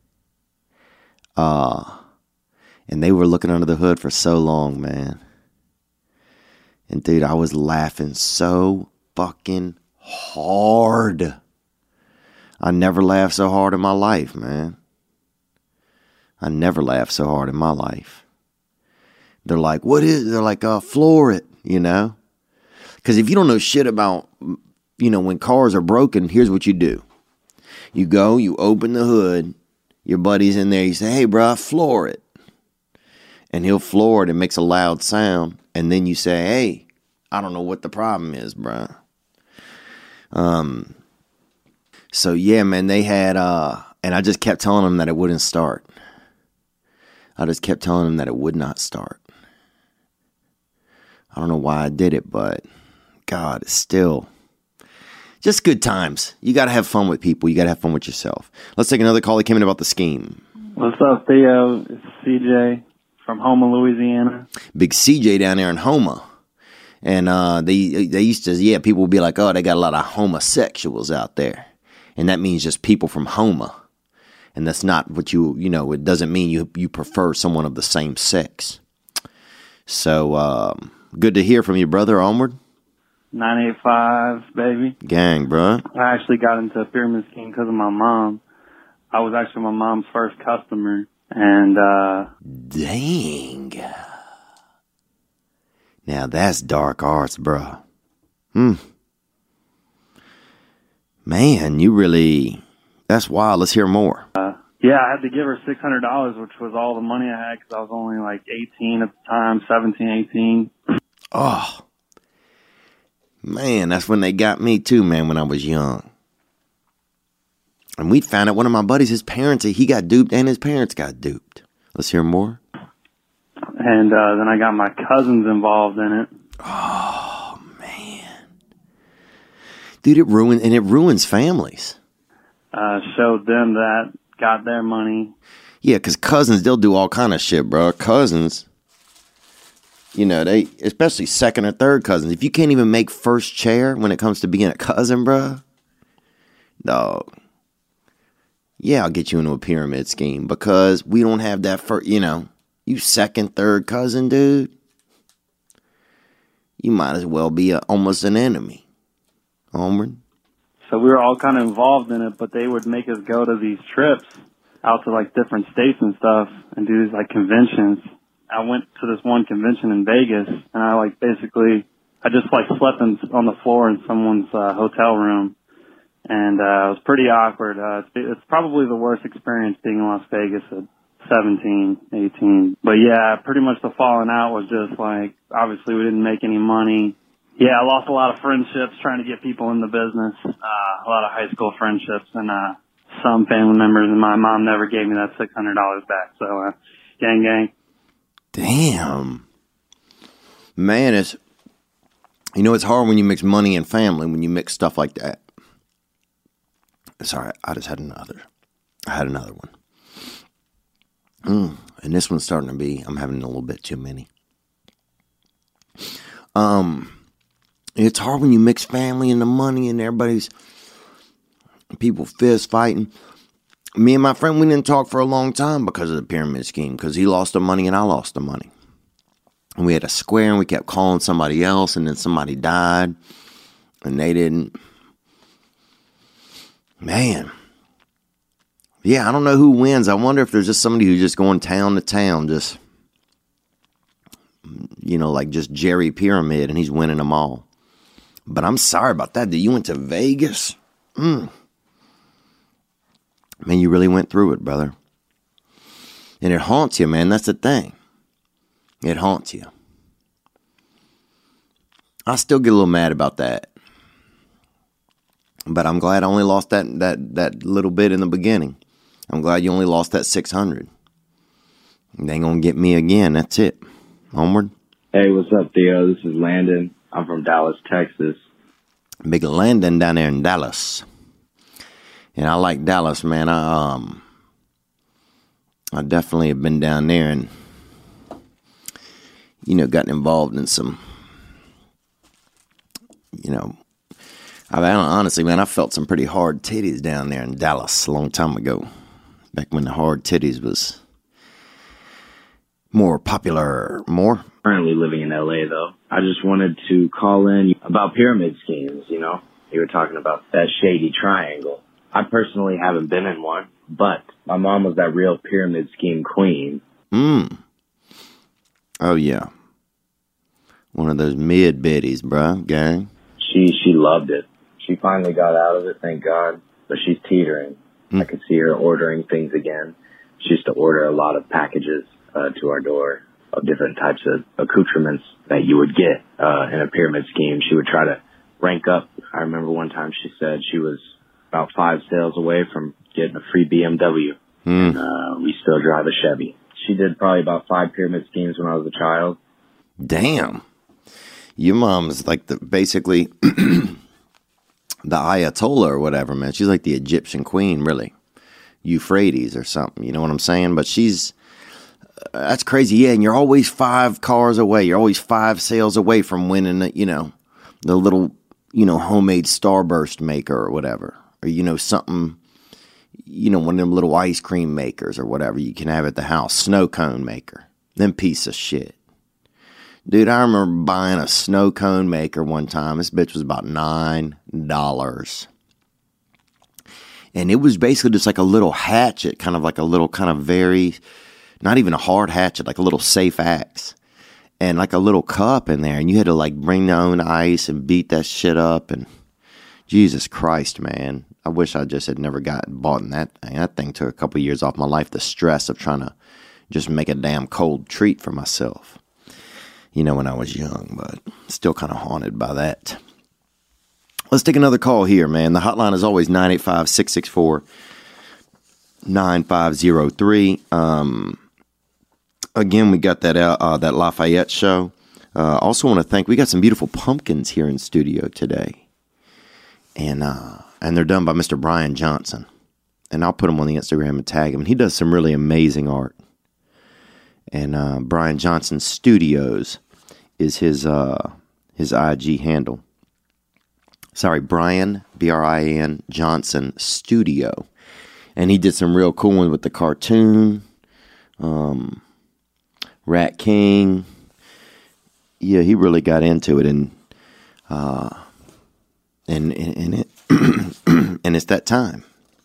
they were looking under the hood for so long, man. And dude, I was laughing so fucking hard. I never laughed so hard in my life, man. I never laughed so hard in my life. They're like, what is it? They're like, floor it, you know? Because if you don't know shit about, you know, when cars are broken, here's what you do. You go, you open the hood, your buddy's in there, you say, hey, bro, floor it. And he'll floor it, it makes a loud sound. And then you say, hey, I don't know what the problem is, bro. So yeah, man, they had, and I just kept telling them that it wouldn't start. I just kept telling them that it would not start. I don't know why I did it, but God, it's still just good times. You got to have fun with people. You got to have fun with yourself. Let's take another call that came in about the scheme. What's up, Theo? It's CJ from Houma, Louisiana. Big CJ down there in Houma. And they used to, people would be like, oh, they got a lot of homosexuals out there. And that means just people from Houma. And that's not what it doesn't mean you prefer someone of the same sex. So, good to hear from you, brother. Onward. 985, baby. Gang, bro. I actually got into a pyramid scheme because of my mom. I was actually my mom's first customer. And, dang. Now that's dark arts, bro. Man, that's wild. Let's hear more. Yeah, I had to give her $600, which was all the money I had because I was only like 18 at the time, 17, 18. Oh, man, that's when they got me too, man, when I was young. And we found out one of my buddies, his parents, he got duped and his parents got duped. Let's hear more. And then I got my cousins involved in it. Oh, man. Dude, it ruins families. Showed them that, got their money. Yeah, because cousins, they'll do all kind of shit, bro. Cousins, they, especially second or third cousins, if you can't even make first chair when it comes to being a cousin, bro, dog, yeah, I'll get you into a pyramid scheme because we don't have that first, you second, third cousin, dude, you might as well be almost an enemy. Onward. So we were all kind of involved in it, but they would make us go to these trips out to like different states and stuff and do these like conventions. I went to this one convention in Vegas and I just slept on the floor in someone's hotel room. And it was pretty awkward. It's probably the worst experience being in Las Vegas at 17, 18. But yeah, pretty much the falling out was just like, obviously we didn't make any money. Yeah, I lost a lot of friendships trying to get people in the business, a lot of high school friendships, and some family members, and my mom never gave me that $600 back. So Gang, gang. Damn. Man, it's hard when you mix money and family, when you mix stuff like that. Sorry, I had another one. And this one's starting to be, I'm having a little bit too many. It's hard when you mix family and the money and people fist fighting. Me and my friend, we didn't talk for a long time because of the pyramid scheme, because he lost the money and I lost the money. And we had a square and we kept calling somebody else, and then somebody died and they didn't. Man. Yeah, I don't know who wins. I wonder if there's just somebody who's just going town to town, just, like just Jerry Pyramid, and he's winning them all. But I'm sorry about that. You went to Vegas? Man, you really went through it, brother. And it haunts you, man. That's the thing. It haunts you. I still get a little mad about that. But I'm glad I only lost that little bit in the beginning. I'm glad you only lost that 600. They ain't gonna get me again. That's it. Onward. Hey, what's up, Theo? This is Landon. I'm from Dallas, Texas. Big Landon down there in Dallas. And I like Dallas, man. I definitely have been down there and, gotten involved in some, honestly, man, I felt some pretty hard titties down there in Dallas a long time ago. Back when the hard titties was more popular, Currently living in LA, though. I just wanted to call in about pyramid schemes, You were talking about that shady triangle. I personally haven't been in one, but my mom was that real pyramid scheme queen. Oh, yeah. One of those mid-biddies, bruh, gang. She loved it. She finally got out of it, thank God, but she's teetering. I could see her ordering things again. She used to order a lot of packages to our door of different types of accoutrements that you would get in a pyramid scheme. She would try to rank up. I remember one time she said she was about 5 sales away from getting a free BMW. And we still drive a Chevy. She did probably about 5 pyramid schemes when I was a child. Damn. Your mom's like basically the Ayatollah or whatever, man. She's like the Egyptian queen, really. Euphrates or something, you know what I'm saying? But that's crazy, yeah, and you're always 5 cars away. You're always 5 sales away from winning, the little, homemade Starburst maker or whatever. Or, something, one of them little ice cream makers or whatever you can have at the house. Snow cone maker. Them piece of shit. Dude, I remember buying a snow cone maker one time. This bitch was about $9. And it was basically just like a little hatchet, kind of like a little kind of very, not even a hard hatchet, like a little safe axe. And like a little cup in there. And you had to like bring your own ice and beat that shit up. And Jesus Christ, man. I wish I just had never bought in that thing. That thing took a couple years off my life. The stress of trying to just make a damn cold treat for myself. When I was young, but still kind of haunted by that. Let's take another call here, man. The hotline is always 985-664-9503. Again, we got that Lafayette show. Also want to thank, we got some beautiful pumpkins here in studio today. And they're done by Mr. Brian Johnson. And I'll put him on the Instagram and tag him. And he does some really amazing art. And Brian Johnson Studios is his IG handle. Sorry, Brian, Brian Johnson Studio. And he did some real cool ones with the cartoon, Rat King. Yeah, he really got into it, and and it's that time.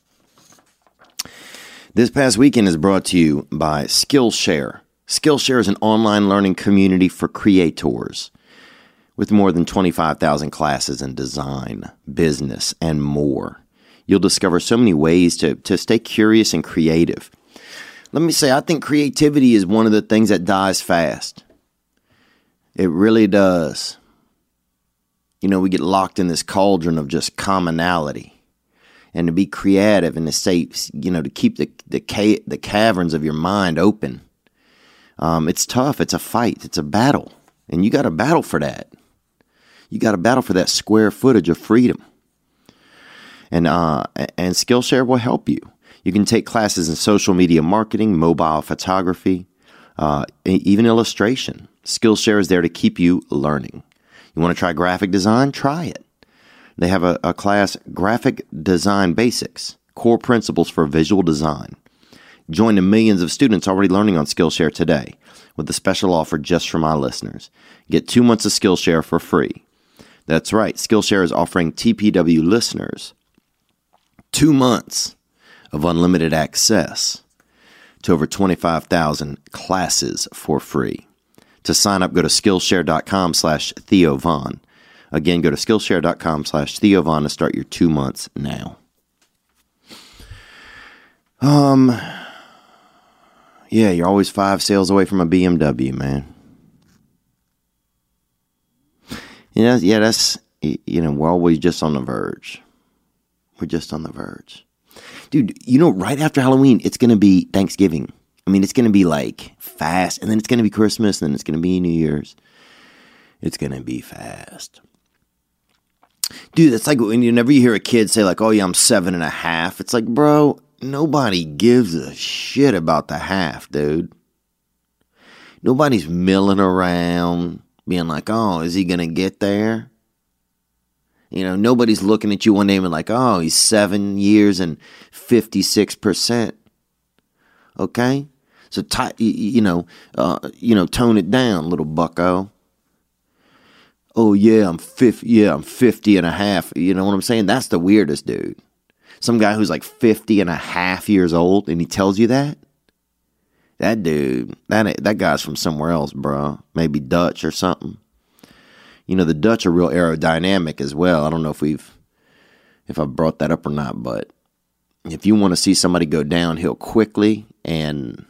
This past weekend is brought to you by Skillshare. Skillshare is an online learning community for creators with more than 25,000 classes in design, business, and more. You'll discover so many ways to stay curious and creative. Let me say, I think creativity is one of the things that dies fast. It really does. We get locked in this cauldron of just commonality. And to be creative and to say, to keep the caverns of your mind open It's tough. It's a fight. It's a battle. And you got to battle for that. You got to battle for that square footage of freedom. And Skillshare will help you. You can take classes in social media marketing, mobile photography, even illustration. Skillshare is there to keep you learning. You want to try graphic design? Try it. They have a class, Graphic Design Basics, Core Principles for Visual Design. Join the millions of students already learning on Skillshare today with a special offer just for my listeners. Get 2 months of Skillshare for free. That's right. Skillshare is offering TPW listeners 2 months of unlimited access to over 25,000 classes for free. To sign up, go to Skillshare.com/Theo Von. Again, go to Skillshare.com/Theo Von to start your 2 months now. Yeah, you're always 5 sales away from a BMW, man. That's, we're always just on the verge. We're just on the verge. Dude, right after Halloween, it's going to be Thanksgiving. I mean, it's going to be like fast, and then it's going to be Christmas, and then it's going to be New Year's. It's going to be fast. Dude, it's like whenever you hear a kid say like, oh yeah, I'm 7.5. It's like, bro, nobody gives a shit about the half, dude. Nobody's milling around being like, oh, is he going to get there? Nobody's looking at you one day and like, oh, he's 7 years and 56%. Okay? So, tone it down, little bucko. Oh, yeah, I'm 50 and a half. You know what I'm saying? That's the weirdest, dude. Some guy who's like 50 and a half years old and he tells you that? That dude, that guy's from somewhere else, bro. Maybe Dutch or something. The Dutch are real aerodynamic as well. I don't know if I brought that up or not, but if you want to see somebody go downhill quickly and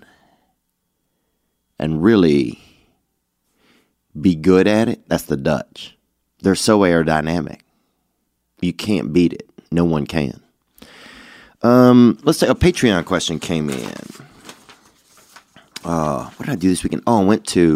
really be good at it, that's the Dutch. They're so aerodynamic. You can't beat it. No one can. Let's say a Patreon question came in. What did I do this weekend? Oh,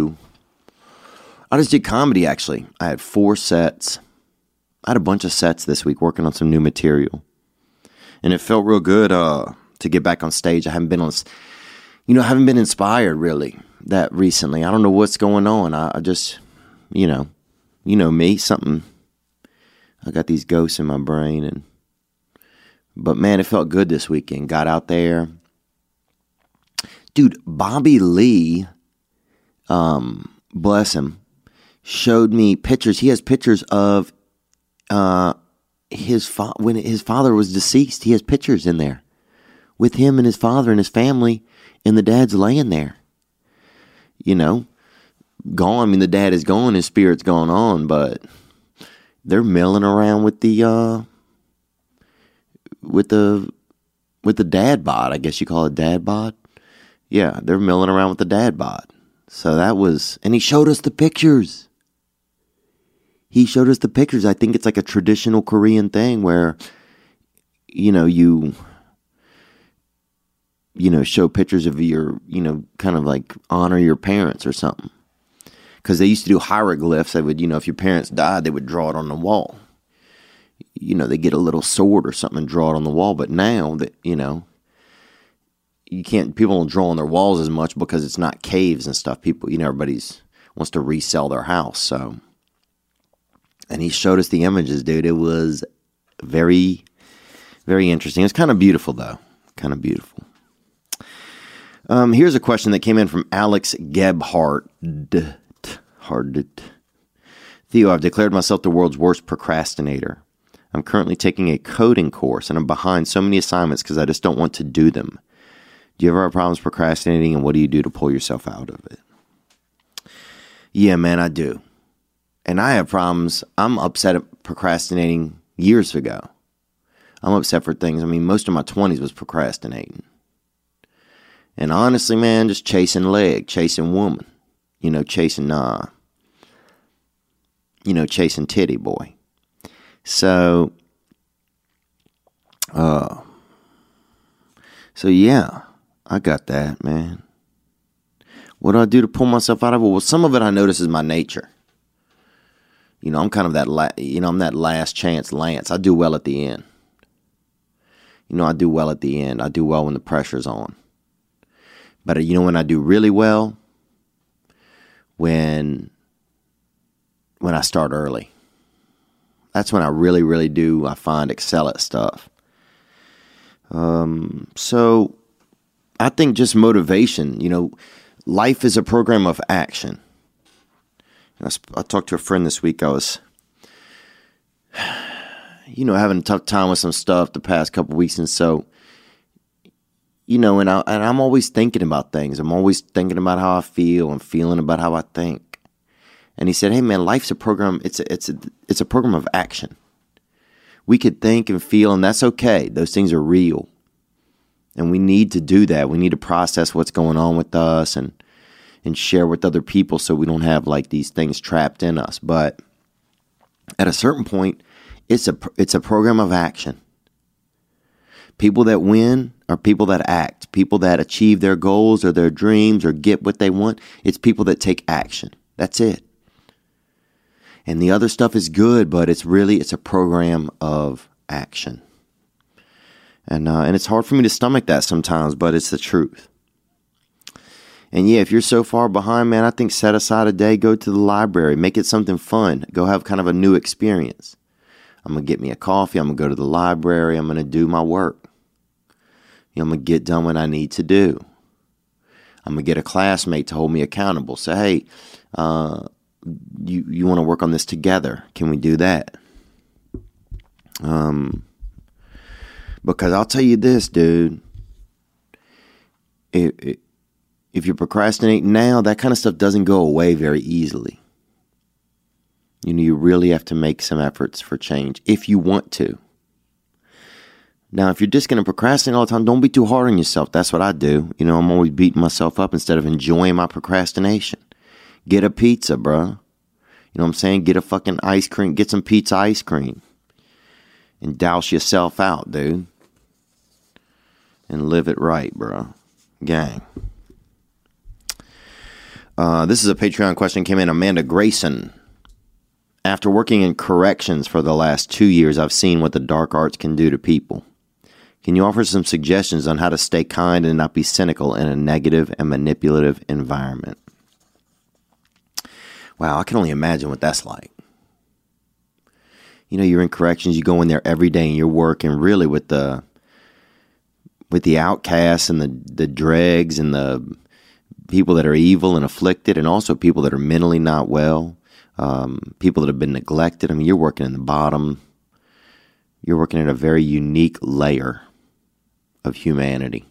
I just did comedy, actually. I had 4 sets. I had a bunch of sets this week working on some new material. And it felt real good to get back on stage. I haven't been inspired, really, that recently. I don't know what's going on. I just, me, something. I got these ghosts in my brain. But, man, it felt good this weekend. Got out there. Dude, Bobby Lee, bless him, showed me pictures. He has pictures of when his father was deceased. He has pictures in there with him and his father and his family, and the dad's laying there. Gone. I mean, the dad is gone. His spirit's gone on, but they're milling around with the dad bod. I guess you call it dad bod. Yeah, they're milling around with the dad bod. So that was, and he showed us the pictures. I think it's like a traditional Korean thing where, you show pictures of your, kind of like honor your parents or something. Because they used to do hieroglyphs. They would, if your parents died, they would draw it on the wall. They get a little sword or something and draw it on the wall. But now that, you can't, people don't draw on their walls as much because it's not caves and stuff. People, everybody's wants to resell their house. So, and he showed us the images, dude. It was very, very interesting. It's kind of beautiful, though. Kind of beautiful. Here's a question that came in from Alex Gebhardt. Theo, I've declared myself the world's worst procrastinator. I'm currently taking a coding course, and I'm behind so many assignments because I just don't want to do them. Do you ever have problems procrastinating, and what do you do to pull yourself out of it? Yeah, man, I do. And I have problems. I'm upset at procrastinating years ago. I'm upset for things. I mean, most of my 20s was procrastinating. And honestly, man, just chasing chasing woman. Chasing titty boy. So yeah, I got that, man. What do I do to pull myself out of it? Well, some of it I notice is my nature. I'm kind of that, I'm that last chance Lance. I do well at the end. I do well at the end. I do well when the pressure's on. But when I do really well? When I start early. That's when I really, really do, I find, excel at stuff. So I think just motivation, life is a program of action. I talked to a friend this week. I was, having a tough time with some stuff the past couple of weeks. And so, and I'm always thinking about things. I'm always thinking about how I feel and feeling about how I think. And he said, hey man, life's a program. It's a program of action. We could think and feel, and that's okay. Those things are real. And we need to do that. We need to process what's going on with us and share with other people so we don't have like these things trapped in us. But at a certain point, it's a program of action. People that win are people that act. People that achieve their goals or their dreams or get what they want. It's people that take action. That's it. And the other stuff is good, but it's a program of action. And it's hard for me to stomach that sometimes, but it's the truth. And yeah, if you're so far behind, man, I think set aside a day, go to the library, make it something fun. Go have kind of a new experience. I'm going to get me a coffee. I'm going to go to the library. I'm going to do my work. I'm going to get done what I need to do. I'm going to get a classmate to hold me accountable. Say, hey, you want to work on this together? Can we do that? Because I'll tell you this, dude. If you procrastinate now, that kind of stuff doesn't go away very easily. You really have to make some efforts for change if you want to. Now, if you're just going to procrastinate all the time, don't be too hard on yourself. That's what I do. I'm always beating myself up instead of enjoying my procrastination. Get a pizza, bro. You know what I'm saying? Get a fucking ice cream. Get some pizza ice cream. And douse yourself out, dude. And live it right, bro. Gang. This is a Patreon question. Came in Amanda Grayson. After working in corrections for the last 2 years, I've seen what the dark arts can do to people. Can you offer some suggestions on how to stay kind and not be cynical in a negative and manipulative environment? Wow, I can only imagine what that's like. You're in corrections, you go in there every day and you're working really with the outcasts and the dregs and the people that are evil and afflicted, and also people that are mentally not well, people that have been neglected. I mean, you're working in the bottom. You're working at a very unique layer of humanity.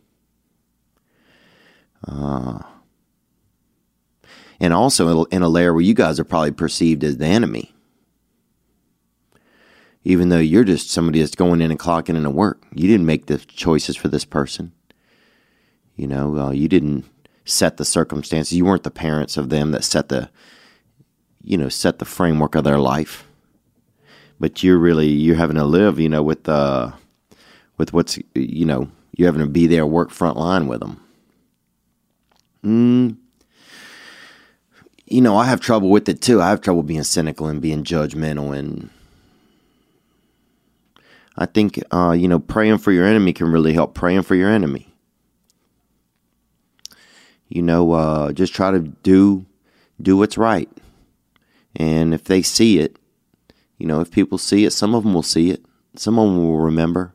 And also in a layer where you guys are probably perceived as the enemy. Even though you're just somebody that's going in and clocking in to work. You didn't make the choices for this person. You didn't set the circumstances. You weren't the parents of them that set the framework of their life. But you're having to live, with what's, you're having to be there, work front line with them. I have trouble with it too. I have trouble being cynical and being judgmental, and I think, praying for your enemy can really help. Praying for your enemy. Just try to do what's right. And if they see it, if people see it, some of them will see it. Some of them will remember.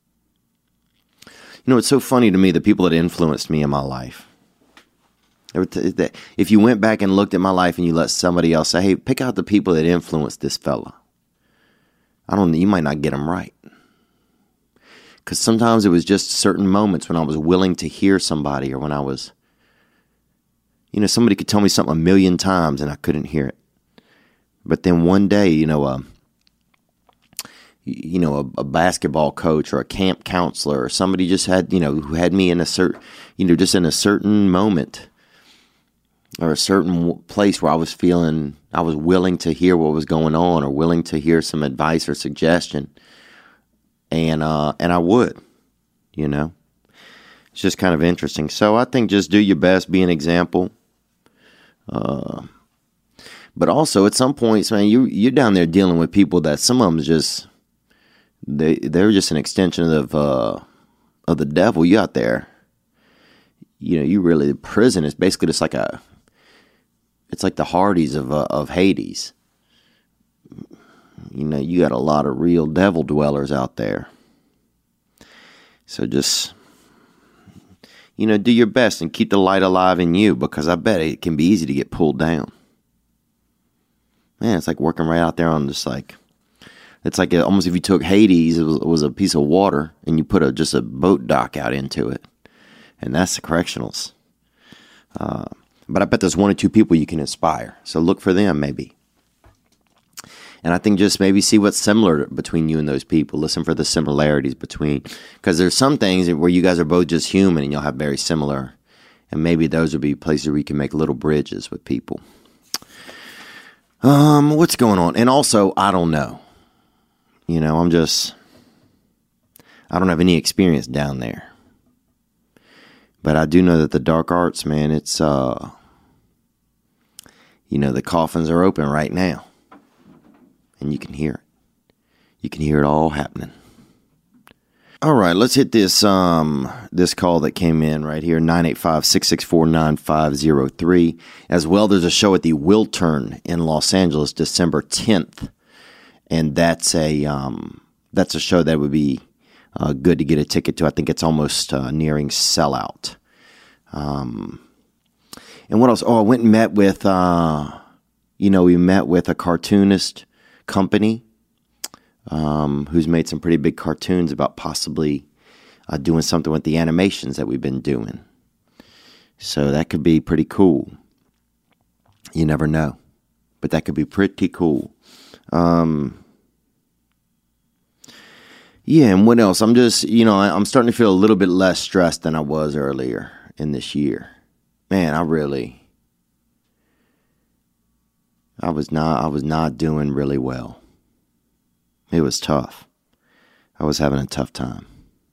It's so funny to me, the people that influenced me in my life. If you went back and looked at my life and you let somebody else say, hey, pick out the people that influenced this fella. You might not get them right. Because sometimes it was just certain moments when I was willing to hear somebody, or when I was, somebody could tell me something 1,000,000 times and I couldn't hear it. But then one day, a basketball coach or a camp counselor or somebody just had, who had me in a certain, just in a certain moment or a certain place where I was willing to hear what was going on, or willing to hear some advice or suggestion. And I would, It's just kind of interesting. So I think just do your best, be an example. But also at some points, man, you're down there dealing with people that some of them just they're just an extension of the devil. You out there, you really, prison is basically just like it's like the Hardys of Hades. You got a lot of real devil dwellers out there. So just, do your best and keep the light alive in you, because I bet it can be easy to get pulled down. Man, it's like working right out there on just like, it's like almost if you took Hades, it was a piece of water, and you put just a boat dock out into it. And that's the correctionals. But I bet there's one or two people you can inspire. So look for them, maybe. And I think just maybe see what's similar between you and those people. Listen for the similarities between, because there's some things where you guys are both just human and you'll have very similar. And maybe those would be places where you can make little bridges with people. What's going on? And also, I don't know. I don't have any experience down there. But I do know that the dark arts, man, it's, the coffins are open right now. And you can hear it. You can hear it all happening. All right, let's hit this this call that came in right here, 985-664-9503. As well, there's a show at the Wiltern in Los Angeles, December 10th. And that's a show that would be good to get a ticket to. I think it's almost nearing sellout. And what else? Oh, I went and met with, we met with a cartoonist company who's made some pretty big cartoons about possibly doing something with the animations that we've been doing. So that could be pretty cool. You never know. But that could be pretty cool. Yeah, and what else? I'm just, I'm starting to feel a little bit less stressed than I was earlier in this year. Man, I was not doing really well. It was tough. I was having a tough time.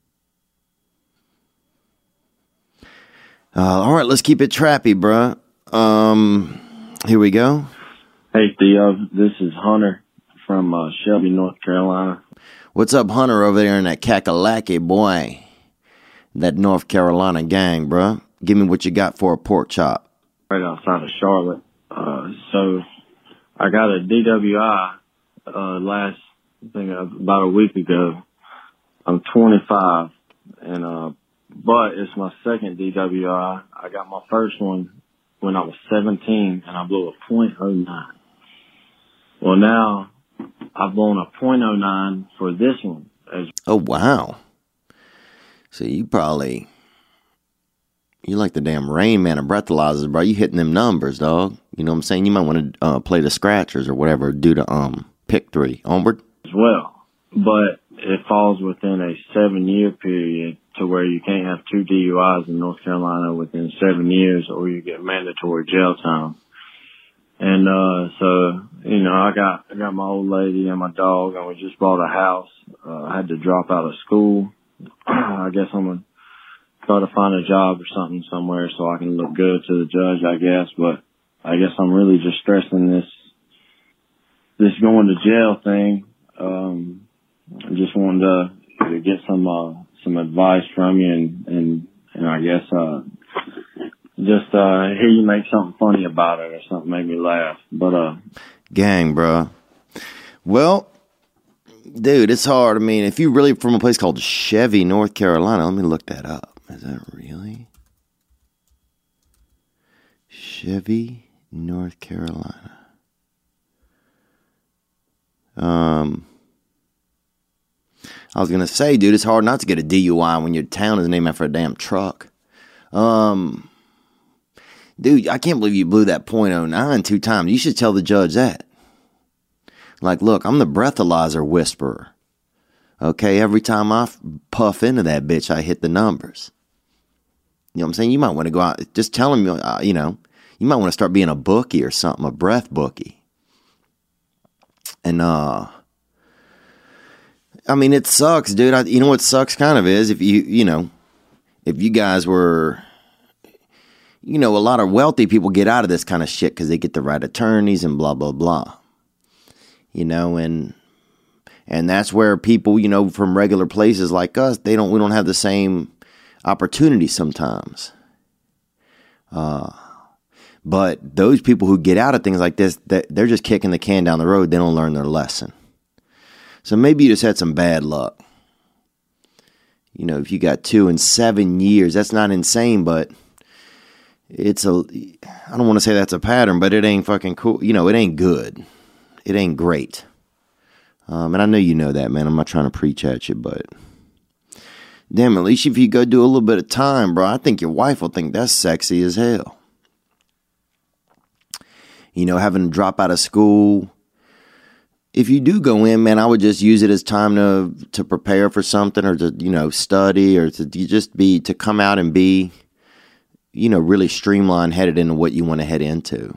All right, let's keep it trappy, bruh. Here we go. Hey, Theo. This is Hunter from Shelby, North Carolina. What's up, Hunter, over there in that Kakalaki, boy? That North Carolina gang, bruh. Give me what you got for a pork chop. Right outside of Charlotte. So I got a DWI about a week ago. I'm 25, and but it's my second DWI. I got my first one when I was 17, and I blew a .09. Well, now I've blown a .09 for this one. Oh, wow. So you like the damn Rain Man of breathalyzers, bro. You hitting them numbers, dog. You know what I'm saying? You might want to play the scratchers or whatever, do the pick 3. Onward? As well. But it falls within a 7-year period to where you can't have 2 DUIs in North Carolina within 7 years, or you get mandatory jail time. And so I got my old lady and my dog, and we just bought a house. I had to drop out of school. I guess I'm gonna try to find a job or something somewhere so I can look good to the judge, I guess. But I guess I'm really just stressing this going to jail thing. I just wanted to get some advice from you, and I guess just hear you make something funny about it or something, make me laugh. But gang, bro. Well, dude, it's hard. I mean, if you're really from a place called Chevy, North Carolina, let me look that up. Is that really? Chevy, North Carolina. I was going to say, dude, it's hard not to get a DUI when your town is named after a damn truck. Dude, I can't believe you blew that .09 2 times. You should tell the judge that. Like, look, I'm the breathalyzer whisperer. Okay, every time I puff into that bitch, I hit the numbers. You know what I'm saying? You might want to go out, just tell him, you might want to start being a bookie or something, a breath bookie. And, I mean, it sucks, dude. You know what sucks kind of is if you guys were, a lot of wealthy people get out of this kind of shit because they get the right attorneys and blah, blah, blah. And that's where people, from regular places like us, we don't have the same opportunity sometimes. But those people who get out of things like this, they're just kicking the can down the road. They don't learn their lesson. So maybe you just had some bad luck. If you got 2 in 7 years, that's not insane, but I don't want to say that's a pattern, but it ain't fucking cool. It ain't good. It ain't great. And I know you know that, man. I'm not trying to preach at you, but damn, at least if you go do a little bit of time, bro, I think your wife will think that's sexy as hell. Having to drop out of school. If you do go in, man, I would just use it as time to prepare for something or to, study or to come out and be, really streamlined headed into what you want to head into.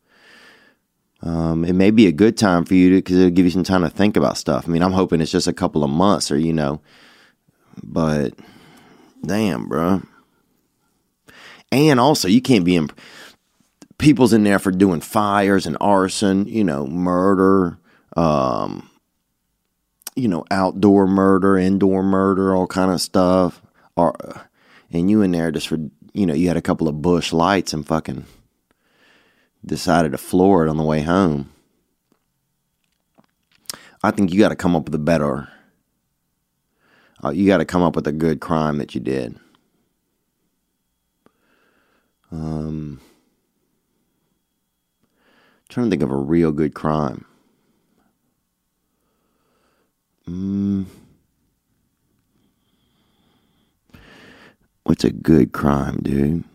It may be a good time for you because it'll give you some time to think about stuff. I mean, I'm hoping it's just a couple of months or, but damn, bro. And also you can't be people's in there for doing fires and arson, murder, outdoor murder, indoor murder, all kind of stuff. And you in there just for, you had a couple of bush lights and fucking decided to floor it on the way home. I think you got to come up with you got to come up with a good crime that you did. Trying to think of a real good crime. What's a good crime, dude?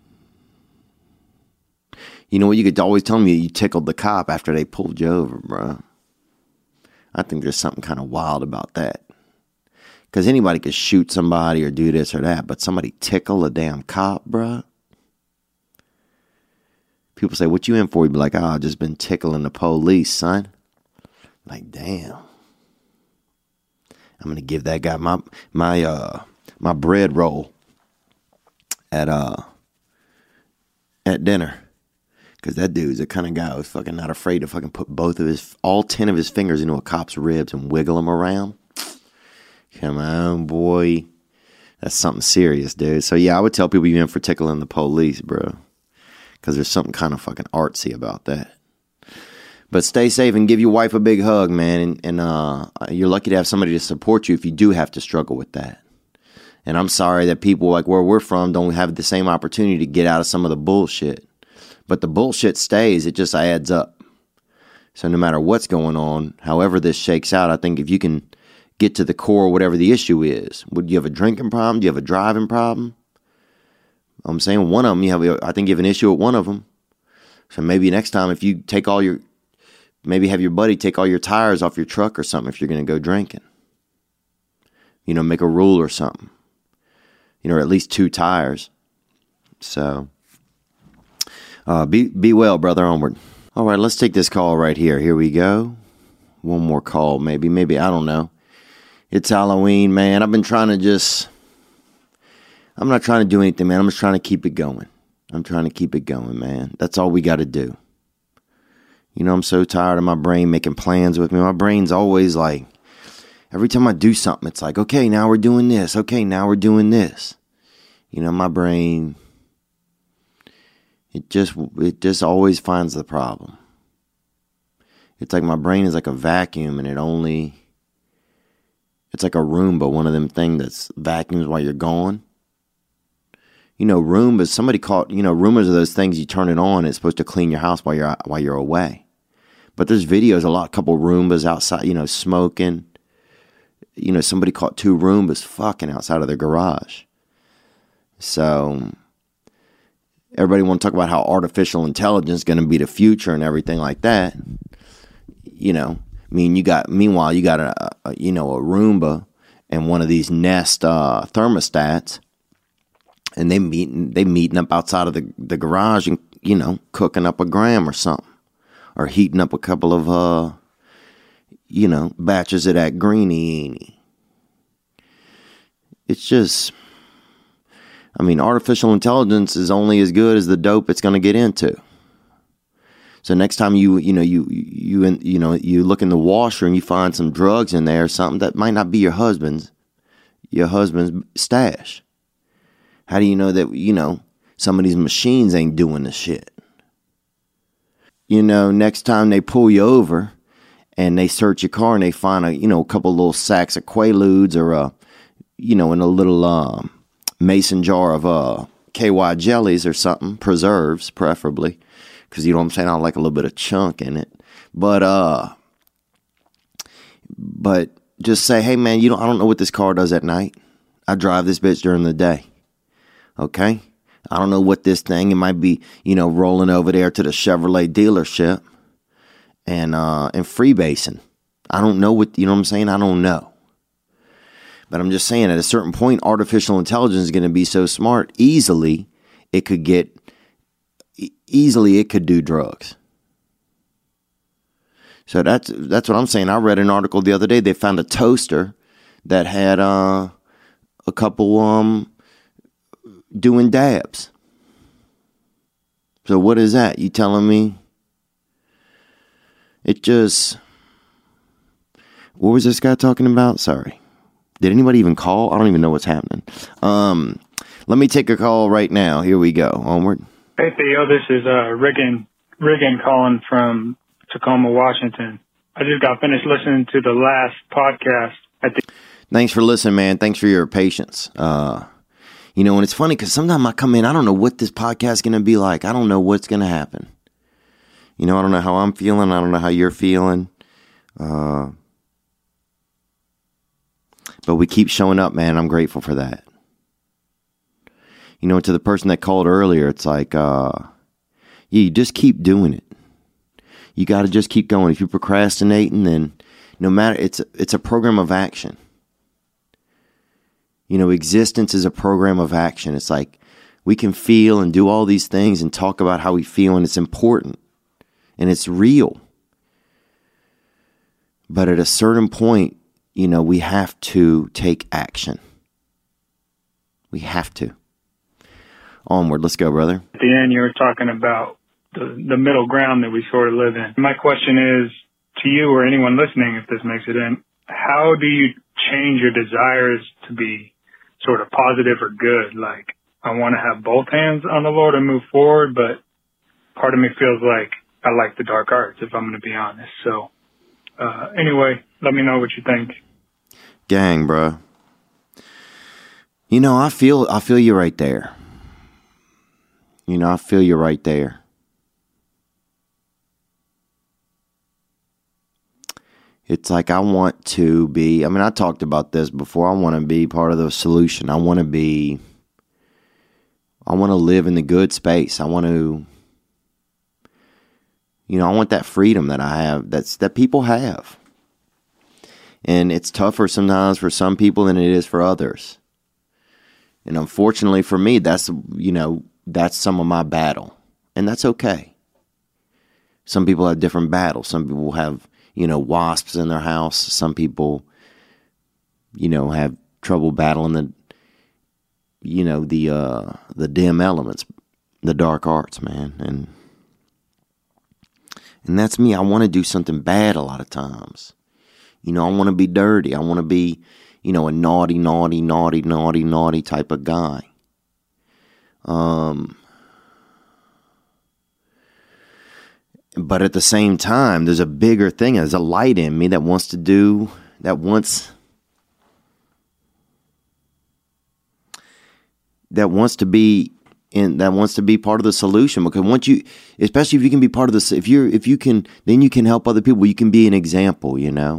You know what? You could always tell me you tickled the cop after they pulled you over, bro. I think there's something kind of wild about that. Because anybody could shoot somebody or do this or that, but somebody tickle a damn cop, bro. People say, what you in for? You'd be like, I've just been tickling the police, son. Like, damn. I'm going to give that guy my bread roll at dinner. Because that dude's the kind of guy who's fucking not afraid to fucking put all 10 of his fingers into a cop's ribs and wiggle them around. Come on, boy. That's something serious, dude. So, yeah, I would tell people you're in for tickling the police, bro. Because there's something kind of fucking artsy about that. But stay safe and give your wife a big hug, man. And you're lucky to have somebody to support you if you do have to struggle with that. And I'm sorry that people like where we're from don't have the same opportunity to get out of some of the bullshit. But the bullshit stays. It just adds up. So no matter what's going on, however this shakes out, I think if you can get to the core of whatever the issue is. Would you have a drinking problem? Do you have a driving problem? I'm saying one of them, I think you have an issue with one of them. So maybe next time if you maybe have your buddy take all your tires off your truck or something if you're going to go drinking. Make a rule or something. Or at least 2 tires. So, be well, brother, onward. All right, let's take this call right here. Here we go. One more call, maybe, I don't know. It's Halloween, man. I'm not trying to do anything, man. I'm just trying to keep it going. Man. That's all we got to do. I'm so tired of my brain making plans with me. My brain's always like, every time I do something, it's like, okay, now we're doing this. Okay, now we're doing this. My brain, it just always finds the problem. It's like my brain is like a vacuum and it's like a Roomba, one of them things that's vacuums while you're gone. Roombas, Roombas are those things you turn it on and it's supposed to clean your house while you're away. But there's videos, couple Roombas outside, smoking. Somebody caught 2 Roombas fucking outside of their garage. So, everybody want to talk about how artificial intelligence is going to be the future and everything like that. Meanwhile, you got a Roomba and one of these Nest thermostats, and they meeting up outside of the garage and, cooking up a gram or something, or heating up a couple of, batches of that greenie. It's just, I mean, artificial intelligence is only as good as the dope it's going to get into. So next time you look in the washer and you find some drugs in there, something that might not be your husband's stash. How do you know that, some of these machines ain't doing the shit? Next time they pull you over and they search your car and they find a couple little sacks of Quaaludes or in a little mason jar of KY jellies or something, preserves preferably. Because you know what I'm saying, I like a little bit of chunk in it. But just say, hey man, I don't know what this car does at night. I drive this bitch during the day. Okay? I don't know what this thing, it might be, rolling over there to the Chevrolet dealership and freebasing. I don't know what, you know what I'm saying? I don't know. But I'm just saying, at a certain point, artificial intelligence is going to be so smart, easily it could do drugs. So that's what I'm saying. I read an article the other day. They found a toaster that had a couple doing dabs. So what is that? You telling me? What was this guy talking about? Sorry. Did anybody even call? I don't even know what's happening. Let me take a call right now. Here we go. Onward. Hey Theo, this is Riggin calling from Tacoma, Washington. I just got finished listening to the last podcast. Thanks for listening, man. Thanks for your patience. And it's funny because sometimes I come in, I don't know what this podcast is going to be like. I don't know what's going to happen. I don't know how I'm feeling. I don't know how you're feeling. But we keep showing up, man. I'm grateful for that. To the person that called earlier, it's like, you just keep doing it. You got to just keep going. If you're procrastinating, then no matter, it's a program of action. Existence is a program of action. It's like we can feel and do all these things and talk about how we feel, and it's important and it's real. But at a certain point, we have to take action. We have to. Onward. Let's go, brother. At the end, you were talking about the middle ground that we sort of live in. My question is to you or anyone listening, if this makes it in, how do you change your desires to be sort of positive or good? Like, I want to have both hands on the Lord and move forward, but part of me feels like I like the dark arts, if I'm going to be honest. So, anyway, let me know what you think. Gang, bro. I feel you right there. I feel you right there. It's like I want to be, I talked about this before. I want to be part of the solution. I want to live in the good space. I want to, I want that freedom that I have, that people have. And it's tougher sometimes for some people than it is for others. And unfortunately for me, that's some of my battle. And that's okay. Some people have different battles. Some people have, wasps in their house. Some people, have trouble battling the dim elements, the dark arts, man. And that's me. I want to do something bad a lot of times. I want to be dirty. I want to be, a naughty type of guy. But at the same time, there's a bigger thing. There's a light in me that wants to be part of the solution. Because once you, especially if you can be part of this, if you can, then you can help other people. You can be an example,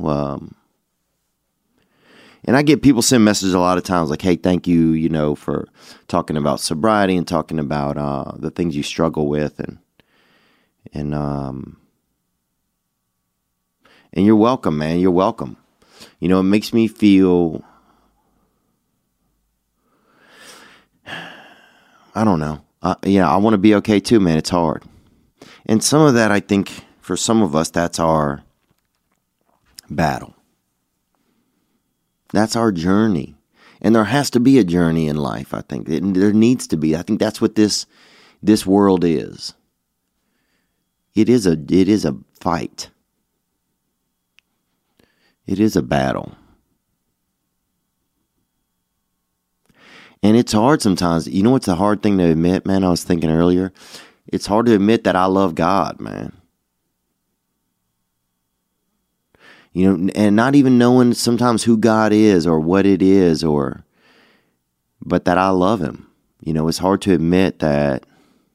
And I get people send messages a lot of times like, hey, thank you, for talking about sobriety and talking about the things you struggle with. And you're welcome, man. You're welcome. It makes me feel, I don't know. I want to be okay too, man. It's hard. And some of that, I think, for some of us, that's our battle. That's our journey. And there has to be a journey in life, I think. There needs to be. I think that's what this world is. It is a fight. It is a battle. And it's hard sometimes. You know what's a hard thing to admit, man? I was thinking earlier. It's hard to admit that I love God, man. You know, and not even knowing sometimes who God is or what it is, but that I love him. You know, it's hard to admit that,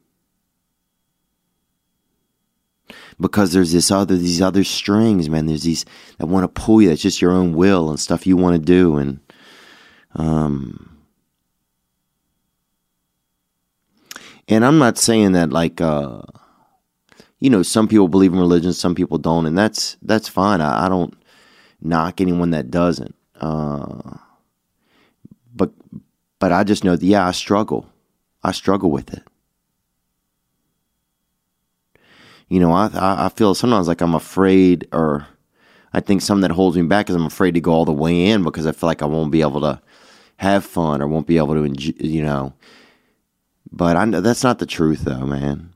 because there's these other strings, man. There's these that want to pull you. It's just your own will and stuff you want to do. And I'm not saying that like, you know, some people believe in religion, some people don't, and that's fine. I don't knock anyone that doesn't. But I just know that, yeah, I struggle. I struggle with it. You know, I feel sometimes like I'm afraid, or I think something that holds me back is I'm afraid to go all the way in because I feel like I won't be able to have fun or won't be able to enjoy, you know. But I know that's not the truth, though, man.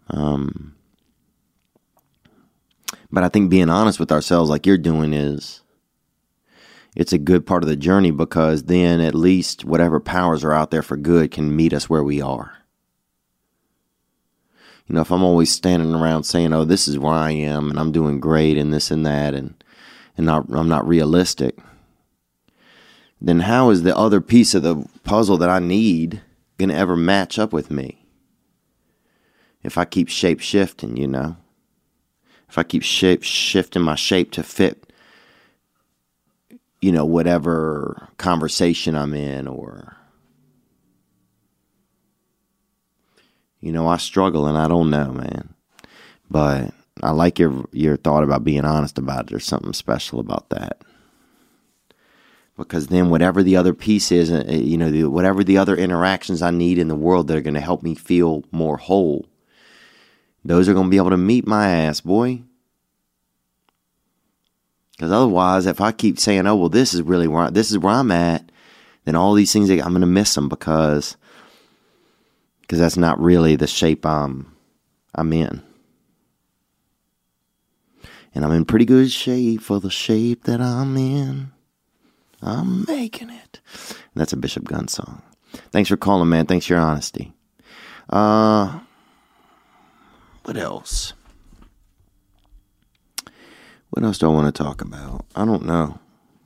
But I think being honest with ourselves like you're doing it's a good part of the journey, because then at least whatever powers are out there for good can meet us where we are. You know, if I'm always standing around saying, oh, this is where I am and I'm doing great and this and that, and I'm not realistic, then how is the other piece of the puzzle that I need going to ever match up with me? If I keep shape shifting, you know, if I keep shifting my shape to fit, you know, whatever conversation I'm in, or, you know, I struggle and I don't know, man. But I like your thought about being honest about it. There's something special about that. Because then whatever the other piece is, you know, whatever the other interactions I need in the world that are going to help me feel more whole, those are going to be able to meet my ass, boy. Because otherwise, if I keep saying, oh, well, this is where I'm at, then all these things, I'm going to miss them because that's not really the shape I'm in. And I'm in pretty good shape for the shape that I'm in. I'm making it. And that's a Bishop Gunn song. Thanks for calling, man. Thanks for your honesty. What else? What else do I want to talk about? I don't know.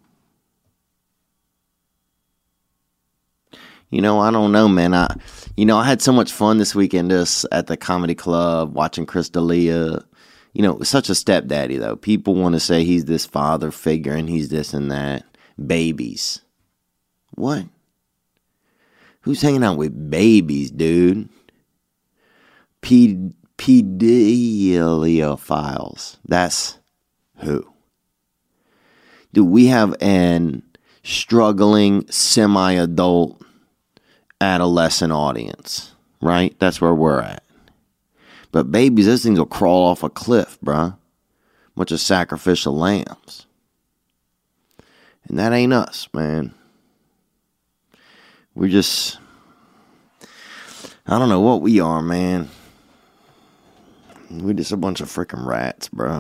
You know, I don't know, man. I had so much fun this weekend just at the comedy club watching Chris D'Elia. You know, such a stepdaddy, though. People want to say he's this father figure and he's this and that. Babies. What? Who's hanging out with babies, dude? Pedophiles. That's who. Dude, we have an struggling, semi-adult, adolescent audience, right? That's where we're at. But babies, those things will crawl off a cliff, bruh. Bunch of sacrificial lambs. And that ain't us, man. We're just, I don't know what we are, man. We're just a bunch of freaking rats, bruh.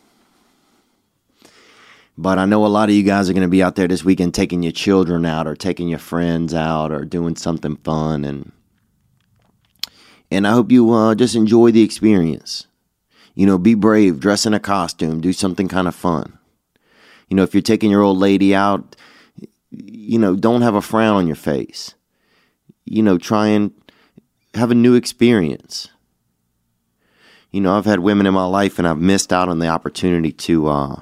But I know a lot of you guys are going to be out there this weekend taking your children out or taking your friends out or doing something fun. And I hope you just enjoy the experience. You know, be brave, dress in a costume, do something kind of fun. You know, if you're taking your old lady out, you know, don't have a frown on your face. You know, try and have a new experience. You know, I've had women in my life and I've missed out on the opportunity to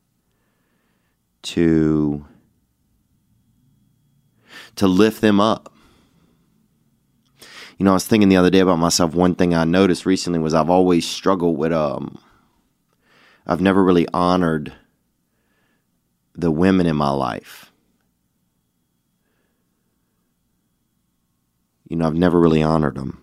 lift them up. You know, I was thinking the other day about myself. One thing I noticed recently was I've always struggled with, I've never really honored the women in my life. You know, I've never really honored them.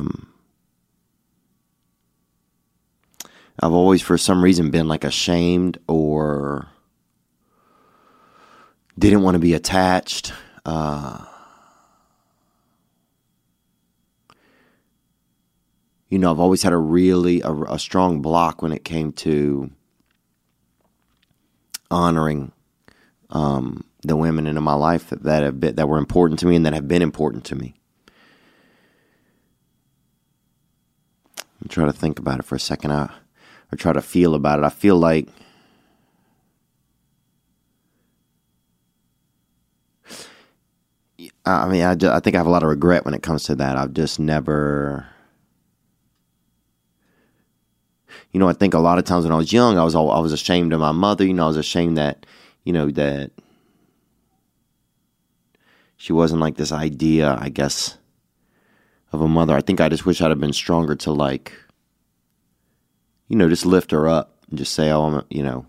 I've always, for some reason, been like ashamed or didn't want to be attached. I've always had a strong block when it came to honoring the women in my life that were important to me and that have been important to me. I'm trying to think about it for a second, or try to feel about it. I feel like I think I have a lot of regret when it comes to that. I've just never... I think a lot of times when I was young, I was ashamed of my mother. I was ashamed that, that she wasn't like this idea, I guess, of a mother. I think I just wish I'd have been stronger to just lift her up and just say, oh,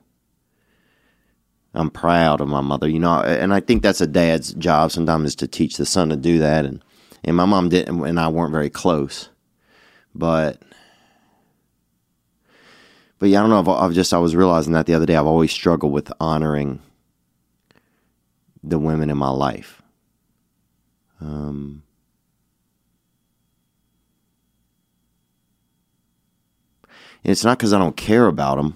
I'm proud of my mother. And I think that's a dad's job sometimes, is to teach the son to do that. And my mom didn't, and I weren't very close, but yeah, I don't know. I was realizing that the other day. I've always struggled with honoring the women in my life. It's not because I don't care about them.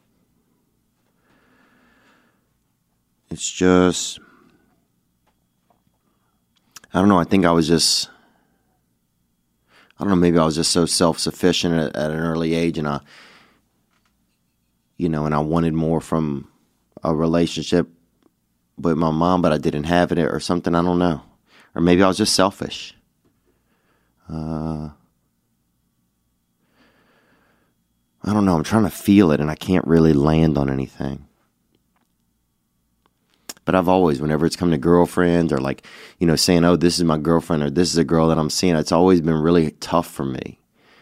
It's just, I don't know. I think I was just, maybe I was just so self-sufficient at an early age, and and I wanted more from a relationship with my mom, but I didn't have it or something. I don't know. Or maybe I was just selfish. I don't know. I'm trying to feel it, and I can't really land on anything. But I've always, whenever it's come to girlfriends or saying, oh, this is my girlfriend or this is a girl that I'm seeing, it's always been really tough for me.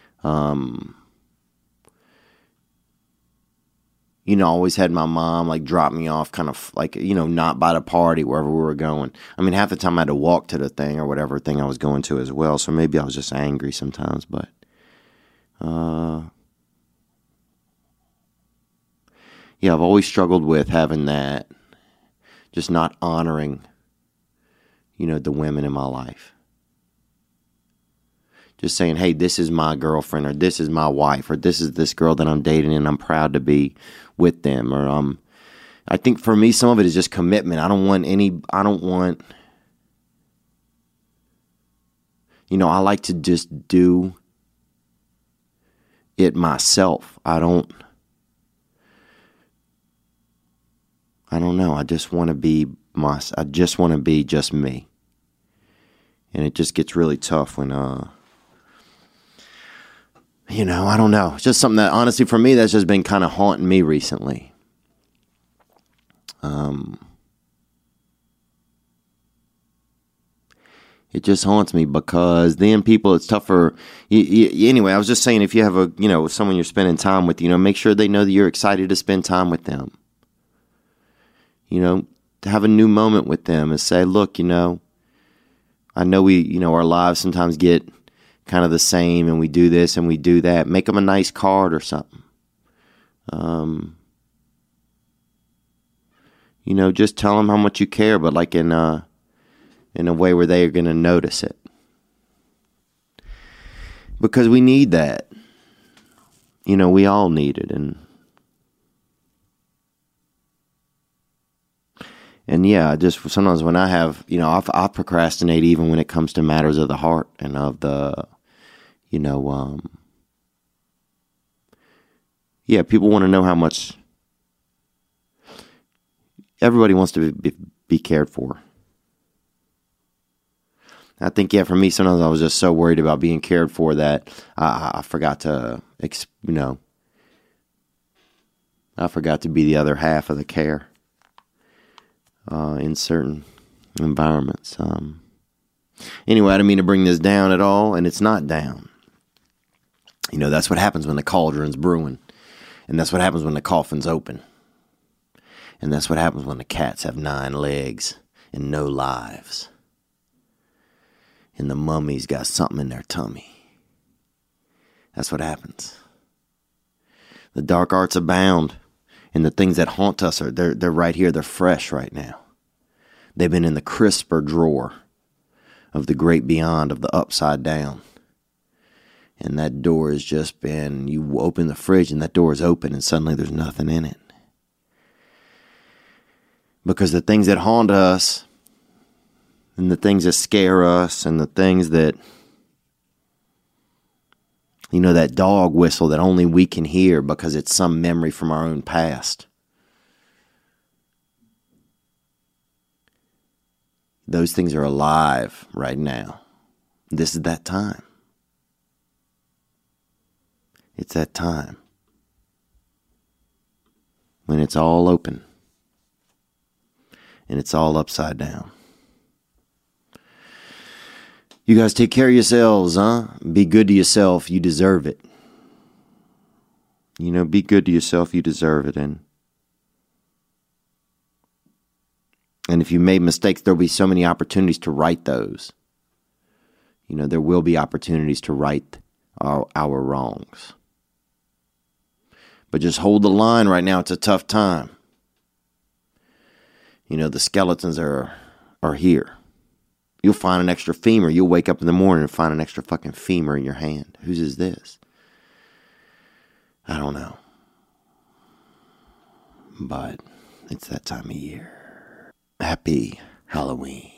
Always had my mom drop me off kind of not by the party wherever we were going. I mean, half the time I had to walk to the thing or whatever thing I was going to as well. So maybe I was just angry sometimes, but I've always struggled with having that, just not honoring, the women in my life. Just saying, hey, this is my girlfriend, or this is my wife, or this is this girl that I'm dating and I'm proud to be with them. Or I think for me, some of it is just commitment. I like to just do it myself. I don't know. I just want to be just me. And it just gets really tough when, I don't know. It's just something that, honestly, for me, that's just been kind of haunting me recently. It just haunts me because then people, it's tougher. Anyway, I was just saying, if you have someone you're spending time with, make sure they know that you're excited to spend time with them. To have a new moment with them and say, look, I know our lives sometimes get kind of the same, and we do this and we do that. Make them a nice card or something. Just tell them how much you care, but in a way where they are going to notice it. Because we need that. We all need it. And yeah, just sometimes when I have, I procrastinate even when it comes to matters of the heart and of the, people want to know how much, everybody wants to be cared for. I think, for me, sometimes I was just so worried about being cared for that I forgot to, I forgot to be the other half of the care. In certain environments. Anyway, I didn't mean to bring this down at all, and it's not down. That's what happens when the cauldron's brewing, and that's what happens when the coffin's open, and that's what happens when the cats have 9 legs and no lives, and the mummy's got something in their tummy. That's what happens. The dark arts abound. And the things that haunt us they're right here. They're fresh right now. They've been in the crisper drawer of the great beyond of the upside down. And that door has just been, you open the fridge and that door is open and suddenly there's nothing in it. Because the things that haunt us and the things that scare us and the things that, you know, that dog whistle that only we can hear because it's some memory from our own past. Those things are alive right now. This is that time. It's that time when it's all open and it's all upside down. You guys take care of yourselves, huh? Be good to yourself. You deserve it. You know, be good to yourself. You deserve it. And if you made mistakes, there'll be so many opportunities to right those. You know, there will be opportunities to right our wrongs. But just hold the line right now. It's a tough time. You know, the skeletons are here. You'll find an extra femur. You'll wake up in the morning and find an extra fucking femur in your hand. Whose is this? I don't know. But it's that time of year. Happy Halloween.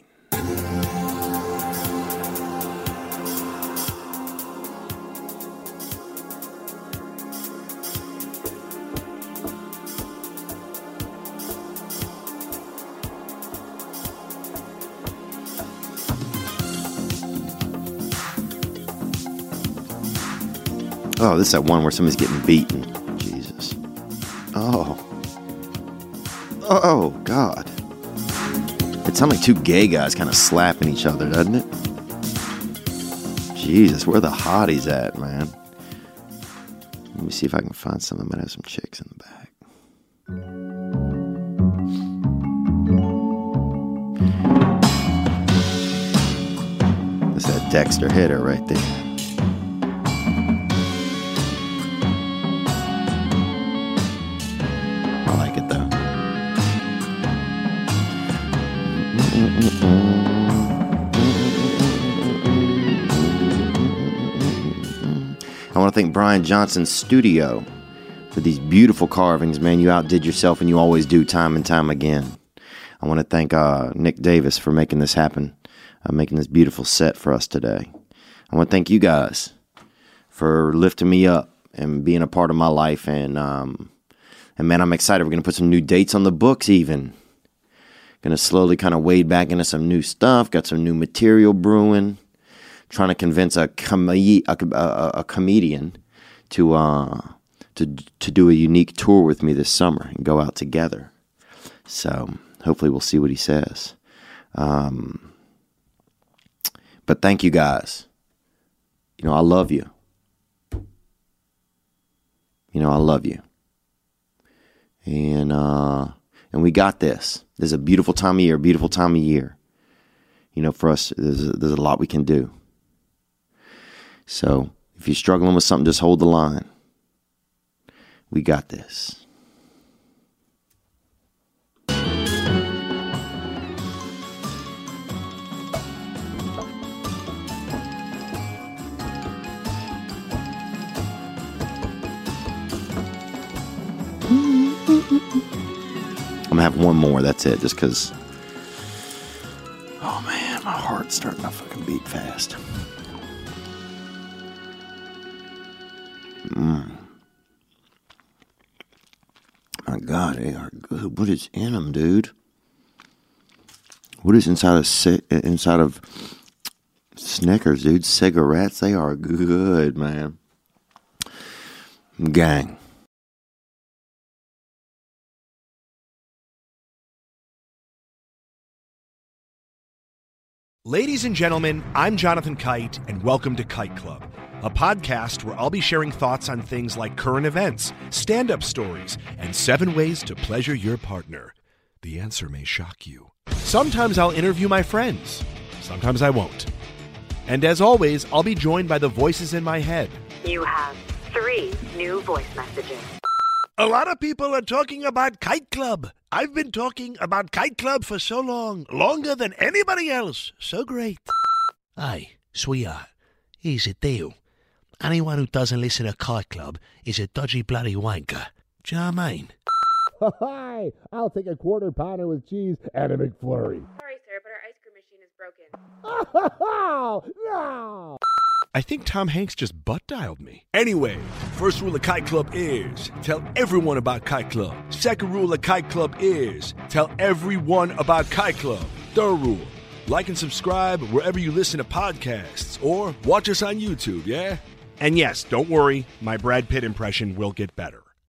Oh, this is that one where somebody's getting beaten. Jesus. Oh, God. It sounds like two gay guys kind of slapping each other, doesn't it? Jesus, where the hotties at, man? Let me see if I can find something that might have some chicks in the back. That's that Dexter hitter right there. I like it, though. I want to thank Brian Johnson's studio for these beautiful carvings, man. You outdid yourself, and you always do time and time again. I want to thank Nick Davis for making this happen, making this beautiful set for us today. I want to thank you guys for lifting me up and being a part of my life. And man, I'm excited. We're going to put some new dates on the books even. Going to slowly kind of wade back into some new stuff. Got some new material brewing. Trying to convince a comedian to do a unique tour with me this summer and go out together. So hopefully we'll see what he says. But thank you guys. You know, I love you. You know, I love you. And we got this. There's a beautiful time of year, beautiful time of year. You know, for us, there's a lot we can do. So, if you're struggling with something, just hold the line. We got this. I'm gonna have one more, that's it, just because, oh man, my heart's starting to fucking beat fast. My God, they are good. What is in them, dude? What is inside of Snickers, dude? Cigarettes, they are good, man. Gang. Ladies and gentlemen, I'm Jonathan Kite, and welcome to Kite Club, a podcast where I'll be sharing thoughts on things like current events, stand-up stories, and 7 ways to pleasure your partner. The answer may shock you. Sometimes I'll interview my friends. Sometimes I won't. And as always, I'll be joined by the voices in my head. You have 3 new voice messages. A lot of people are talking about Kite Club. I've been talking about Kite Club for so long, longer than anybody else. So great. Hey, sweetheart, here's the deal. Anyone who doesn't listen to Kite Club is a dodgy bloody wanker. Do you know what I mean? Hi, I'll take a quarter pounder with cheese and a McFlurry. Sorry, sir, but our ice cream machine is broken. No! I think Tom Hanks just butt dialed me. Anyway, first rule of Kite Club is tell everyone about Kite Club. Second rule of Kite Club is tell everyone about Kite Club. Third rule, like and subscribe wherever you listen to podcasts or watch us on YouTube, yeah? And yes, don't worry, my Brad Pitt impression will get better.